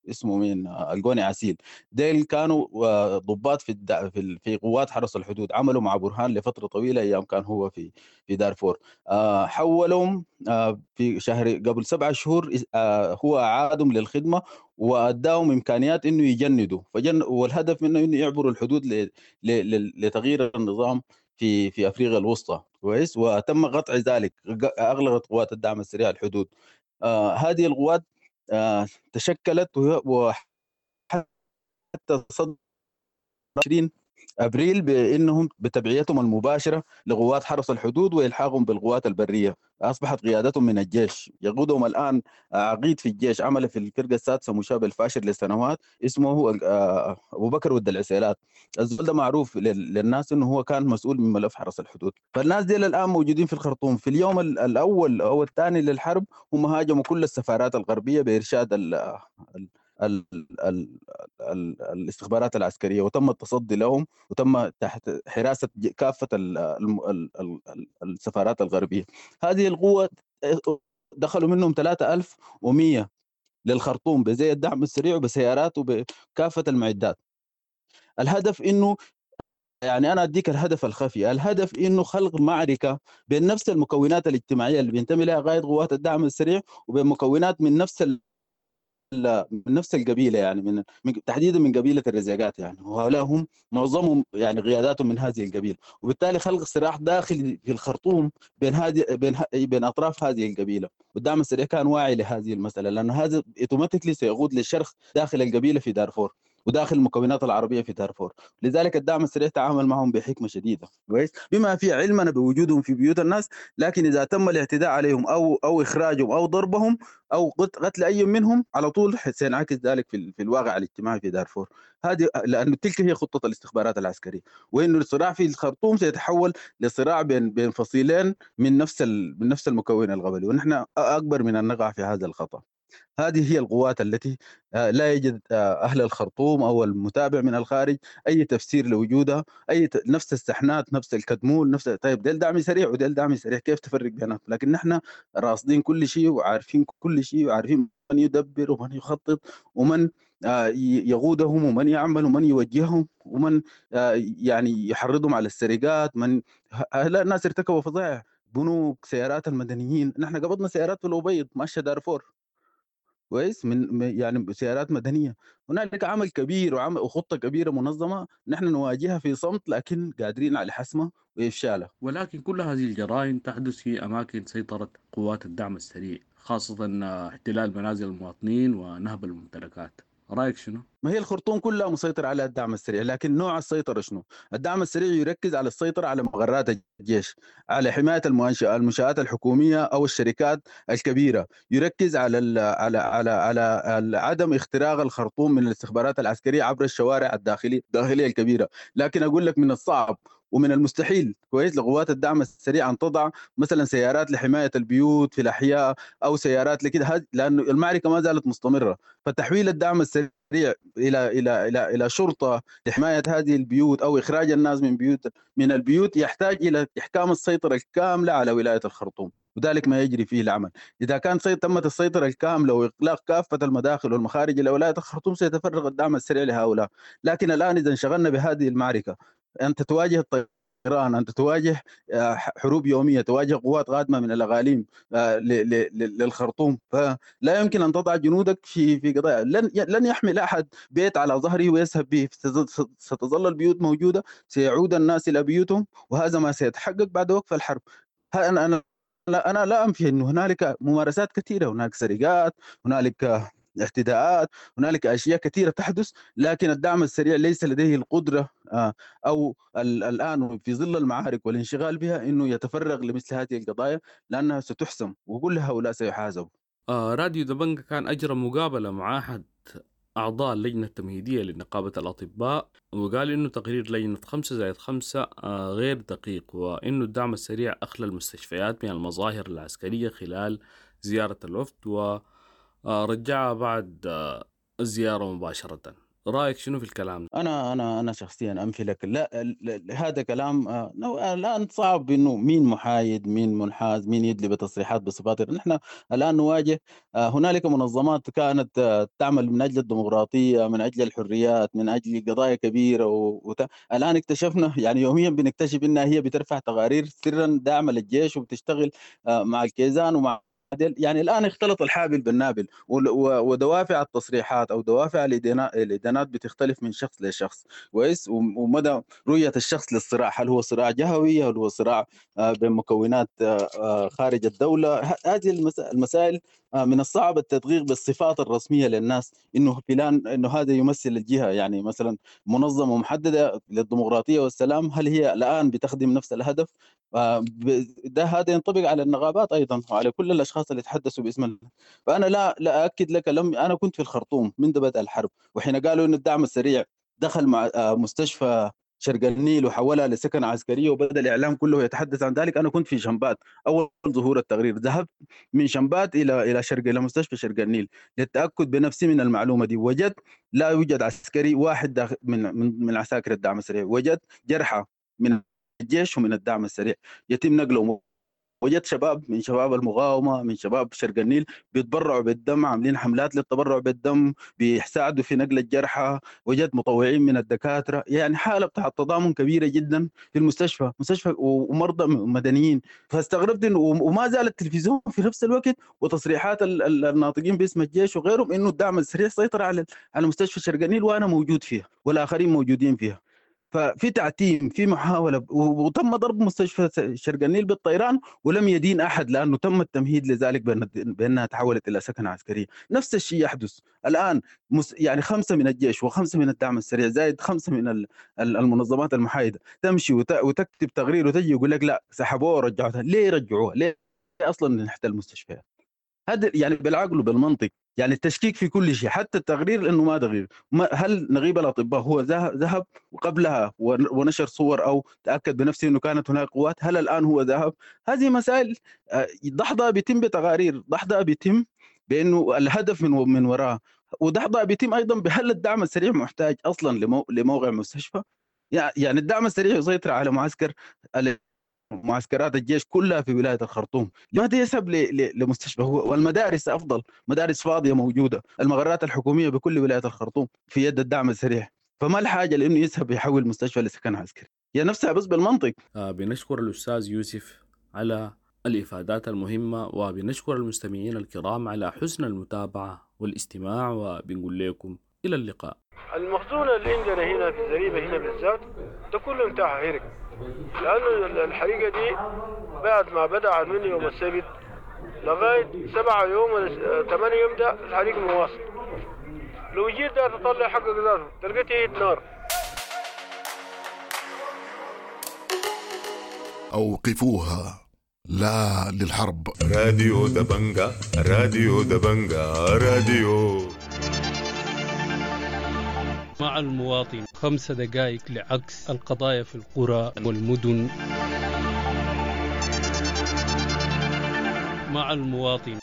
[SPEAKER 10] اسمه مين الجوني عسيل. ديل كانوا ضباط في الد... في في قوات حرس الحدود، عملوا مع برهان لفتره طويله ايام كان هو في في دارفور. آه حولهم آه في شهر قبل سبعة شهور آه هو اعادهم للخدمه واداهم امكانيات انه يجندوا فجن، والهدف منه انه يعبروا الحدود ل... ل... لتغيير النظام في في افريقيا الوسطى كويس. وتم قطع ذلك، اغلقت قوات الدعم السريع الحدود. آه هذه القوات آه تشكلت وحتى صدر عشرين ابريل بانهم بتبعيتهم المباشره لقوات حرس الحدود والحاقهم بالقوات البريه. اصبحت قيادتهم من الجيش، يقودهم الان عقيد في الجيش عمل في الفرقه السادسه مشابه الفاشر لسنوات اسمه ابو بكر ود العسيلات. الزول ده معروف للناس انه هو كان مسؤول من ملف حرس الحدود. فالناس دي الان موجودين في الخرطوم. في اليوم الاول او الثاني للحرب هم هاجموا كل السفارات الغربيه بارشاد ال ال ال ال الاستخبارات العسكريه، وتم التصدي لهم وتم تحت حراسه كافه ال ال ال السفارات الغربيه. هذه القوه دخلوا منهم ثلاثة آلاف ومئة للخرطوم بزي الدعم السريع وبسيارات وبكافه المعدات. الهدف انه يعني انا اديك الهدف الخفي، الهدف انه خلق معركه بين نفس المكونات الاجتماعيه اللي بينتمي لها قائد قوات الدعم السريع وبين مكونات من نفس من نفس القبيله، يعني من, من تحديدا من قبيله الرزاقات يعني، وهؤلاء هم معظمهم يعني قياداتهم من هذه القبيله، وبالتالي خلق صراع داخلي في الخرطوم بين هذه بين بين اطراف هذه القبيله. والدعم السريع كان واعي لهذه المساله لانه هذا اوتوماتيكلي سيقود للشرخ داخل القبيله في دارفور وداخل المكونات العربيه في دارفور. لذلك الدعم السريع تعامل معهم بحكمه شديده كويس، بما في علمنا بوجودهم في بيوت الناس، لكن اذا تم الاعتداء عليهم او او اخراجهم او ضربهم او قتل اي منهم على طول سينعكس ذلك في, في الواقع الاجتماعي في دارفور. هذه لانه تلك هي خطه الاستخبارات العسكريه، وانه الصراع في الخرطوم سيتحول لصراع بين بين فصيلين من نفس من نفس المكون القبلي، ونحن اكبر من ان نقع في هذا الخطا. هذه هي القوات التي لا يجد أهل الخرطوم أو المتابع من الخارج أي تفسير لوجودها، أي ت... نفس السحنات نفس الكتمول نفس. طيب ديل دعم سريع وديل دعم سريع، كيف تفرق بينهم؟ لكن نحن راصدين كل شيء وعارفين كل شيء وعارفين من يدبر ومن يخطط ومن يقودهم ومن يعمل ومن يوجههم ومن يعني يحرضهم على السرقات. من هؤلاء الناس ارتكبوا فظائع، بنوك، سيارات المدنيين. نحن قبضنا سيارات في الأبيض ماشية دارفور كويس من يعني سيارات مدنيه. هنالك عمل كبير وعمل وخطه كبيره منظمه نحن نواجهها في صمت، لكن قادرين على حسمها وافشالها.
[SPEAKER 9] ولكن كل هذه الجرائم تحدث في اماكن سيطره قوات الدعم السريع، خاصه احتلال منازل المواطنين ونهب الممتلكات. رايك شنو؟
[SPEAKER 10] ما هي الخرطوم كلها مسيطر على الدعم السريع، لكن نوع السيطره شنو؟ الدعم السريع يركز على السيطره على مقرات الجيش، على حمايه المنشآت الحكوميه او الشركات الكبيره، يركز على على على على عدم اختراق الخرطوم من الاستخبارات العسكريه عبر الشوارع الداخليه الداخليه الكبيره. لكن اقول لك من الصعب ومن المستحيل كويس لقوات الدعم السريع ان تضع مثلا سيارات لحمايه البيوت في الاحياء او سيارات لكده، لانه المعركه ما زالت مستمره. فتحويل الدعم السريع الى الى الى الى شرطه لحمايه هذه البيوت او اخراج الناس من بيوت من البيوت يحتاج الى احكام السيطره الكامله على ولايه الخرطوم، وذلك ما يجري فيه العمل. اذا كان تمت السيطره الكامله واغلاق كافه المداخل والمخارج الى ولايه الخرطوم سيتفرغ الدعم السريع لهؤلاء. لكن الان اذا انشغلنا بهذه المعركه، انت تواجه الطيران، انت تواجه حروب يوميه، تواجه قوات قادمه من الاقاليم للخرطوم، فلا يمكن ان تضع جنودك في في قضايا. لن لن يحمل احد بيت على ظهره ويذهب به، ستظل البيوت موجوده، سيعود الناس الى بيوتهم، وهذا ما سيتحقق بعد وقف الحرب. انا انا لا انا لا انفي انه هنالك ممارسات كثيره، هناك سرقات، هنالك اعتداءات، هنالك اشياء كثيره تحدث، لكن الدعم السريع ليس لديه القدره او الان في ظل المعارك والانشغال بها انه يتفرغ لمثل هذه القضايا، لانها ستحسم وكل هؤلاء سيحاسبوا.
[SPEAKER 9] آه راديو دبنجا كان اجرى مقابله مع احد اعضاء اللجنه التمهيديه لنقابه الاطباء، وقال انه تقرير لجنه خمسة زائد خمسة آه غير دقيق، وانه الدعم السريع اخلى المستشفيات من المظاهر العسكريه خلال زياره الوفد ورجعها بعد الزيارة مباشرة. رأيك شنو في الكلام؟
[SPEAKER 10] انا انا انا شخصيا انفي لك لا ل- هذا كلام آه، نوع- الان صعب انه مين محايد مين منحاز مين يدلي بتصريحات بصفات. نحن الان نواجه آه، هنالك منظمات كانت آه، تعمل من اجل الديمقراطيه، من اجل الحريات، من اجل قضايا كبيره و... وت... الان اكتشفنا يعني يوميا بنكتشف انها هي بترفع تقارير سرا داعمه للجيش وبتشتغل آه، مع الكيزان ومع ديل- يعني الان اختلط الحابل بالنابل، ول- و- ودوافع التصريحات او دوافع الادانات الادانات بتختلف من شخص لشخص كويس، وم- ومدى رؤيه الشخص للصراع، هل هو صراع جهوي، هل هو صراع آه، بين مكونات آه، آه، خارج الدوله. ه- هذه المس- المسائل آه، من الصعب التدقيق بالصفات الرسميه للناس انه فلان انه هذا يمثل الجهه. يعني مثلا منظمه محدده للديمقراطيه والسلام، هل هي الان بتخدم نفس الهدف؟ آه، ب- ده هذا ينطبق على النقابات ايضا وعلى كل الاشخاص اللي تحدثوا باسم ال- فانا لا لا اكد لك، لم انا كنت في الخرطوم منذ بدء الحرب، وحين قالوا ان الدعم السريع دخل مع آه، مستشفى شرق النيل وحولها لسكن عسكريه وبدا الاعلام كله يتحدث عن ذلك، انا كنت في شمبات اول ظهور التقرير، ذهبت من شمبات الى الى شرق الى مستشفى شرق النيل للتاكد بنفسي من المعلومه دي. وجدت لا يوجد عسكري واحد داخل من من من عساكر الدعم السريع، وجدت جرحى من الجيش ومن الدعم السريع يتم نقلهم. وجدت شباب من شباب المقاومه من شباب شرق النيل بيتبرعوا بالدم، عاملين حملات للتبرع بالدم، بيساعدوا في نقل الجرحى. وجدت مطوعين من الدكاتره، يعني حاله بتاع تضامن كبيره جدا في المستشفى، مستشفى ومرضى مدنيين. فاستغربت انه وما زال التلفزيون في نفس الوقت وتصريحات ال- ال- الناطقين باسم الجيش وغيرهم انه الدعم السريع سيطر على على مستشفى شرق النيل وانا موجود فيها والاخرين موجودين فيها. ففي تعتيم، في محاوله، وتم ضرب مستشفى شرق النيل بالطيران ولم يدين احد لانه تم التمهيد لذلك بانها تحولت الى سكن عسكري. نفس الشيء يحدث الان، يعني خمسه من الجيش وخمسه من الدعم السريع زائد خمسه من المنظمات المحايده تمشي وتكتب تقرير وتجي يقول لك لا سحبوها ورجعوها. ليه رجعوها؟ ليه اصلا نحتل المستشفيات؟ هذا يعني بالعقل وبالمنطق، يعني التشكيك في كل شيء، حتى التقرير انه ما دقيق. هل نقيب الاطباء هو ذهب وقبلها ونشر صور او تاكد بنفسه انه كانت هناك قوات؟ هل الان هو ذهب؟ هذه مسائل ضحضها بيتم بتقارير، ضحضها بيتم بانه الهدف من من وراء، وضحضها بيتم ايضا بهل الدعم السريع محتاج اصلا لموقع مستشفى. يعني الدعم السريع يسيطر على معسكر معسكرات الجيش كلها في ولايه الخرطوم، لماذا يذهب لمستشفى؟ هو والمدارس افضل، مدارس فاضيه موجوده، المغرات الحكوميه بكل ولايه الخرطوم في يد الدعم السريع، فما الحاجه لانه يذهب يحول مستشفى لسكن عسكري؟ هي نفسها بس بالمنطق.
[SPEAKER 9] آه بنشكر الاستاذ يوسف على الافادات المهمه، وبنشكر المستمعين الكرام على حسن المتابعه والاستماع، وبنقول لكم الى اللقاء.
[SPEAKER 11] المخزون اللي عندنا هنا في الزريبه هنا بالذات ده كله انتهى هرق، لأنه الحريقة دي بعد ما بدأ من يوم السبت لغاية سبعة يوم ولا ثمانية يوم ده الحريق مواصل. لو جيت ده تطلع حقك ذاته تلقيت ايد نار.
[SPEAKER 3] أوقفوها، لا للحرب.
[SPEAKER 1] راديو دبنجا راديو دبنجا راديو
[SPEAKER 7] مع المواطن، خمس دقائق لعكس القضايا في القرى والمدن. مع المواطن.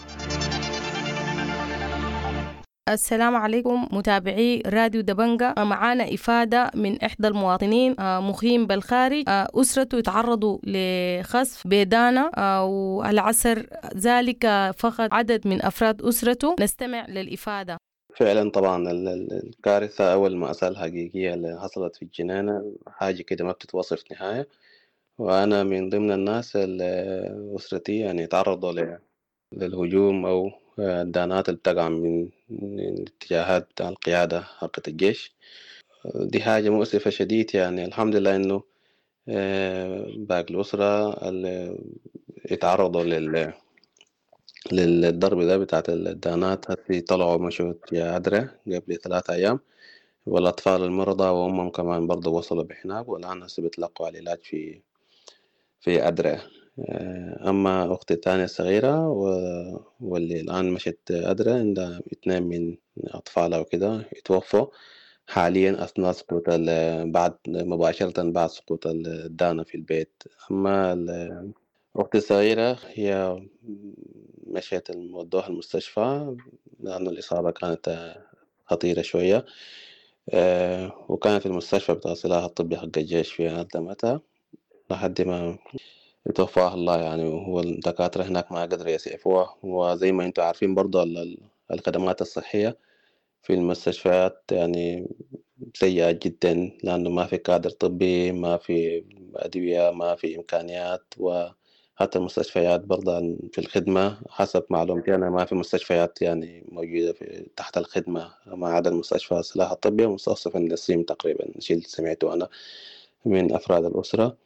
[SPEAKER 12] السلام عليكم متابعي راديو دبنجا. معانا إفادة من إحدى المواطنين مقيم بالخارج، أسرته تعرضوا لخسف بيدانة والعسر ذلك فقط عدد من أفراد أسرته. نستمع للإفادة.
[SPEAKER 13] فعلا طبعا الكارثة أو المأساة الحقيقية اللي حصلت في الجنانة حاجة كده ما بتتوصف نهاية، وأنا من ضمن الناس اللي أسرتي يعني تعرضوا للهجوم أو الدانات اللي بتقع من اتجاهات بتاع القيادة حقة الجيش. دي حاجة مؤسفة شديد. يعني الحمد لله إنه باقي الأسرة اللي يتعرضوا لل للضرب ده بتاعت الدانات هسي طلعوا مشوا يا أدرى قبل ثلاثة أيام، والأطفال المرضى وهم كمان برضو وصلوا بحناق، والآن هسي بيتلقوا العلاج في في أدرى. أما أختي الثانية الصغيرة واللي الآن مشت أدرى عندها اثنين من أطفالها وكده يتوفوا حاليا أثناء سقوط بعد مباشرة بعد سقوط الدانة في البيت. أما أختي الصغيرة هي مشيت ودوها المستشفى لأن الإصابة كانت خطيرة شوية. آه، وكانت في المستشفى بتاع السلاح الطبي حق الجيش في هدمتها لحد ما يتوفاه الله يعني. وهو الدكاترة هناك ما قدروا يسعفوها. وزي ما انتم عارفين برضه ال- ال- الخدمات الصحية في المستشفيات يعني سيئة جدا، لأنه ما في كادر طبي، ما في أدوية، ما في إمكانيات. وحتى المستشفيات برضه في الخدمة حسب معلومتي أنا ما في مستشفيات يعني موجودة في تحت الخدمة، ما عدا المستشفى السلاح الطبي ومستوصف النسيم تقريبا، شيء اللي سمعته أنا من أفراد الأسرة.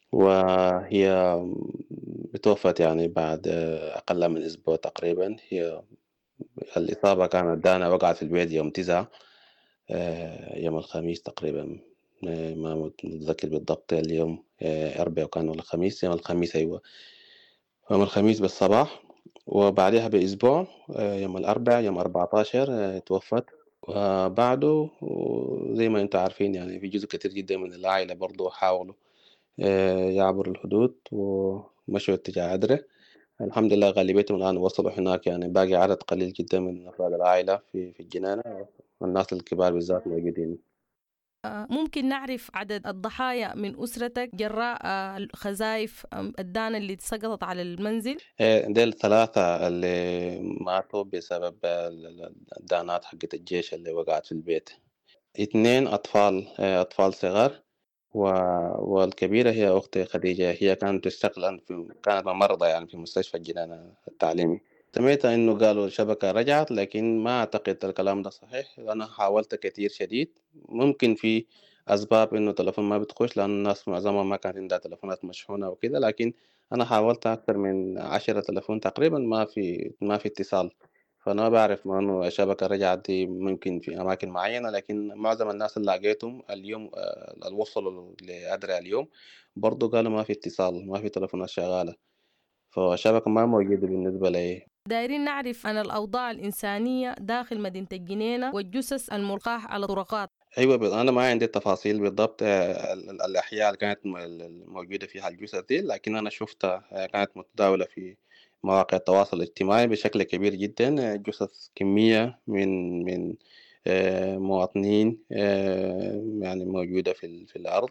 [SPEAKER 13] وهي توفت يعني بعد أقل من أسبوع تقريبا. هي الإصابة كانت دانا وقعت في البيت يوم تسعة آه، يوم الخميس تقريبا. آه، ما متذكر بالضبط اليوم آه، أربعاء وكان ولا خميس، يوم الخميس أيوة، يوم الخميس بالصباح. وبعدها بأسبوع آه، يوم الأربعاء يوم أربعتاشر آه، توفت. وبعده زي ما انتم عارفين يعني في جزء كتير جدا من العائلة برضو حاولوا آه، يعبروا الحدود ومشوا اتجاه عدرة. الحمد لله غالبيتهم الآن وصلوا هناك، يعني باقي عدد قليل جدا من أفراد العائلة في في الجنانة، والناس الكبار بالذات موجودين.
[SPEAKER 12] آه، ممكن نعرف عدد الضحايا من أسرتك جراء آه، الخزائف آه، الدانة اللي سقطت على المنزل؟
[SPEAKER 13] آه، ديل الثلاثة اللي ماتوا بسبب ال- ال- الدانات حقت الجيش اللي وقعت في البيت. اثنين أطفال آه، أطفال صغار. و... والكبيرة هي أختي خديجة، هي كانت تشتغل في كانت ممرضة يعني في مستشفى الجنانة التعليمي. سمعت إنه قالوا الشبكة رجعت، لكن ما أعتقد الكلام ده صحيح. أنا حاولت كتير شديد. ممكن في أسباب إنه تلفون ما بتخش لأن الناس معظمها ما كانت عندها تلفونات مشحونة وكده، لكن أنا حاولت أكثر من عشرة تلفون تقريبا ما في ما في اتصال. فأنا ما بعرف ما إنه الشبكة رجعت دي ممكن في أماكن معينة، لكن معظم الناس اللي لقيتهم اليوم آه، اللي وصلوا لأدرى اليوم برضو قالوا ما في اتصال، ما في تلفونات شغالة، فالشبكة ما موجودة بالنسبة لي.
[SPEAKER 12] دايرين نعرف عن الأوضاع الإنسانية داخل مدينة الجنينة والجثث الملقاة على الطرقات.
[SPEAKER 13] أيوة بس أنا ما عندي التفاصيل بالضبط آه، ال- ال- الأحياء اللي كانت م- ال- الموجودة فيها الجثث دي، لكن أنا شفتها آه، كانت متداولة في مواقع التواصل الاجتماعي بشكل كبير جدا. آه، جثث كمية من من آه، مواطنين آه، يعني موجودة في ال- في الأرض.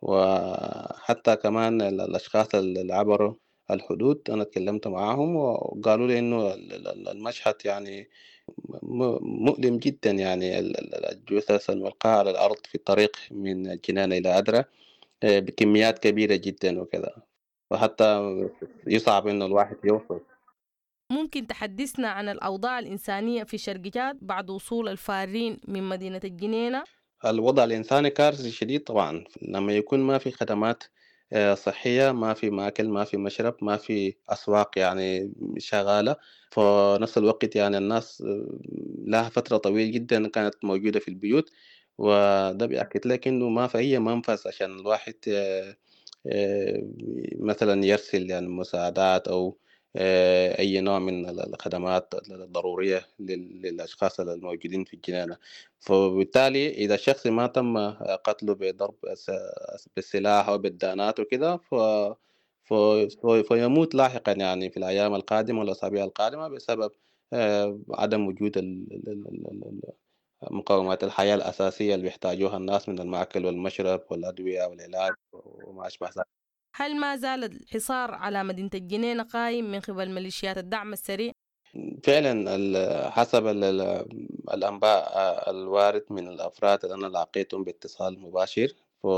[SPEAKER 13] وحتى كمان ال- الأشخاص اللي عبروا الحدود أنا تكلمت معهم وقالوا لي إنه ال- ال- المشهد يعني م- مؤلم جدا، يعني ال- ال- الجثث الملقاة على الأرض في الطريق من الجنان إلى أدرى آه، بكميات كبيرة جدا وكذا، وحتى يصعب إنه الواحد يوصل.
[SPEAKER 12] ممكن تحدثنا عن الأوضاع الإنسانية في شرق جاد بعد وصول الفارين من مدينة الجنينة؟
[SPEAKER 13] الوضع الإنساني كارثي شديد طبعا. لما يكون ما في خدمات آه، صحية، ما في ماكل، ما في مشرب، ما في أسواق يعني شغالة، فنفس الوقت يعني الناس آه، لها فترة طويلة جدا كانت موجودة في البيوت. وده بيأكد لك إنه ما في أي منفذ عشان الواحد آه، آه، مثلا يرسل يعني مساعدات أو آه، أي نوع من ال- الخدمات الضرورية لل- للأشخاص الموجودين في الجنانة. فبالتالي إذا الشخص ما تم قتله بضرب س- بالسلاح أو بالدانات وكده ف... ف... ف- فيموت لاحقا يعني في الأيام القادمة والأسابيع القادمة بسبب آه، عدم وجود ال- ال- ال- ال- ال- مقومات الحياة الأساسية اللي بيحتاجوها الناس من المأكل والمشرب والأدوية والعلاج وما أشبه ذلك.
[SPEAKER 12] هل ما زال الحصار على مدينة الجنينة قائم من قبل ميليشيات الدعم السريع؟
[SPEAKER 13] فعلا ال- حسب ال- ال- الأنباء آه، الوارد من الأفراد اللي أنا لقيتهم باتصال مباشر،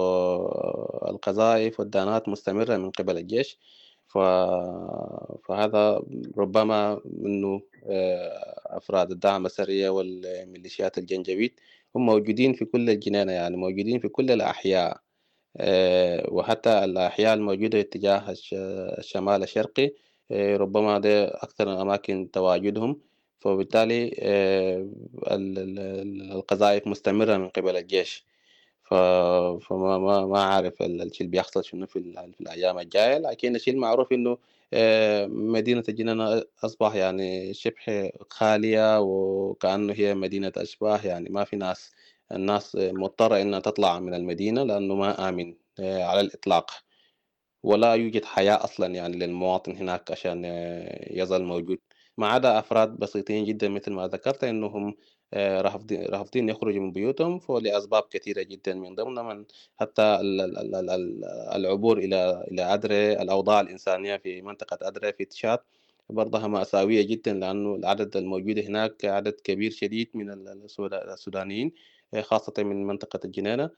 [SPEAKER 13] فالقذائف والدانات مستمرة من قبل الجيش. ف... فهذا ربما أنه آه، أفراد الدعم السريع والميليشيات الجنجويد هم موجودين في كل الجنانة، يعني موجودين في كل الأحياء آه، وحتى الأحياء الموجودة اتجاه الش- الشمال الشرقي آه، ربما ده أكثر الأماكن تواجدهم. فبالتالي آه، ال- ال- ال- القذائف مستمرة من قبل الجيش. ف... فما ما ما عارف ال- الشيء اللي بيحصل شنو في, ال... في الأيام الجاية، لكن الشيء المعروف إنه آه، مدينة الجنينة أصبح يعني شبه خالية وكأنه هي مدينة أشباح، يعني ما في ناس. الناس مضطرة إنها تطلع من المدينة لأنه ما آمن آه، على الإطلاق، ولا يوجد حياة أصلا يعني للمواطن هناك عشان آه، يظل موجود. ما عدا أفراد بسيطين جدا مثل ما ذكرت أنهم رافضين رافضين يخرجوا من بيوتهم فلأسباب كثيرة جدا، من ضمنها من حتى العبور إلى إلى أدري. الأوضاع الإنسانية في منطقة أدري في تشاد برضها مأساوية جدا، لأنه العدد الموجود هناك عدد كبير شديد من السودانيين خاصة من منطقة الجنينة.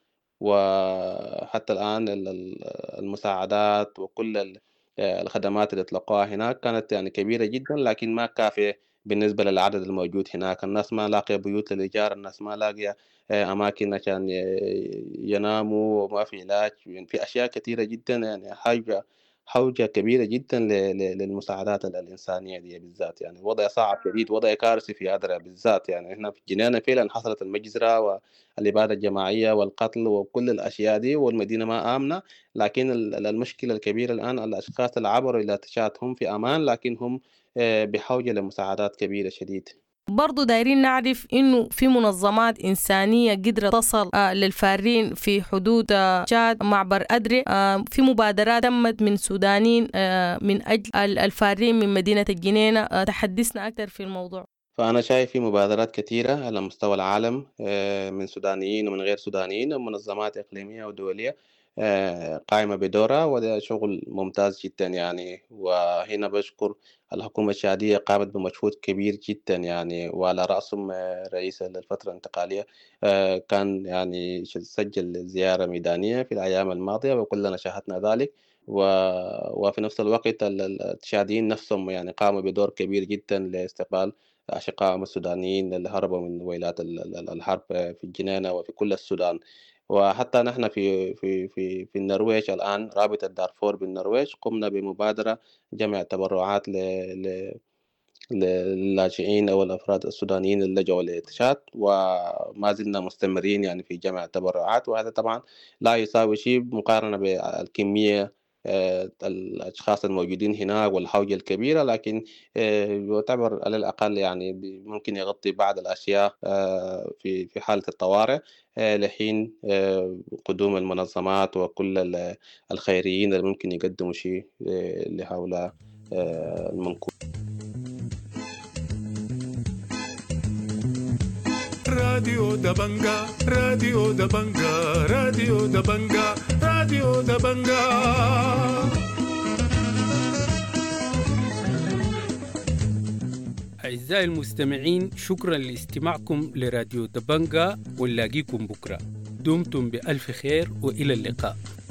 [SPEAKER 13] وحتى الآن المساعدات وكل الخدمات اللي تلقوها هناك كانت يعني كبيرة جدا، لكن ما كافية بالنسبة للعدد الموجود هناك. الناس ما لاقية بيوت للإيجار، الناس ما لاقية أماكن عشان يناموا، وما في علاج، في أشياء كثيرة جدا. يعني حاجة حوجة كبيرة جدا للمساعدات الإنسانية دي بالذات. يعني وضع صعب شديد، وضع كارثي في أدرى بالذات. يعني إحنا في الجنينة فعلا حصلت المجزرة والإبادة الجماعية والقتل وكل الأشياء دي، والمدينة ما آمنة. لكن المشكلة الكبيرة الآن الأشخاص اللي عبروا إلى تشاد هم في أمان، لكن هم بحوجة لمساعدات كبيرة شديد.
[SPEAKER 12] برضو دايرين نعرف إنه في منظمات إنسانية قدرت تصل آه للفارين في حدود آه تشاد معبر أدري. آه في مبادرات تمت من سودانيين آه من أجل الفارين من مدينة الجنينة. آه تحدثنا أكثر في الموضوع.
[SPEAKER 13] فأنا شايف في مبادرات كثيرة على مستوى العالم آه من سودانيين ومن غير سودانيين، ومنظمات إقليمية ودولية قائمة بدورها، وده شغل ممتاز جدا يعني. وهنا بشكر الحكومة الشادية قامت بمجهود كبير جدا يعني، وعلى رأسهم رئيس الفترة الانتقالية كان يعني سجل زيارة ميدانية في الأيام الماضية وكلنا شاهدنا ذلك. وفي نفس الوقت الشاديين نفسهم يعني قاموا بدور كبير جدا لاستقبال أشقائهم السودانيين اللي هربوا من ويلات الحرب في الجنينة وفي كل السودان. وحتى نحن في في في في النرويج الآن، رابطة دارفور بالنرويج، قمنا بمبادرة جمع تبرعات ل للاجئين أو الأفراد السودانيين اللي لجوا لتشاد، وما زلنا مستمرين يعني في جمع التبرعات. وهذا طبعا لا يساوي شيء مقارنة بالكمية الأشخاص الموجودين هناك والحوجة الكبيرة، لكن يعتبر على الأقل يعني ممكن يغطي بعض الأشياء في في حالة الطوارئ لحين قدوم المنظمات وكل الخيريين اللي ممكن يقدموا شيء لهؤلاء المنقول.
[SPEAKER 1] راديو دبنجا راديو دبنجا راديو دبنجا راديو دبنجا.
[SPEAKER 7] أعزائي المستمعين، شكرا لاستماعكم لراديو دبنجا، ونلاقيكم بكرة. دمتم بألف خير وإلى اللقاء.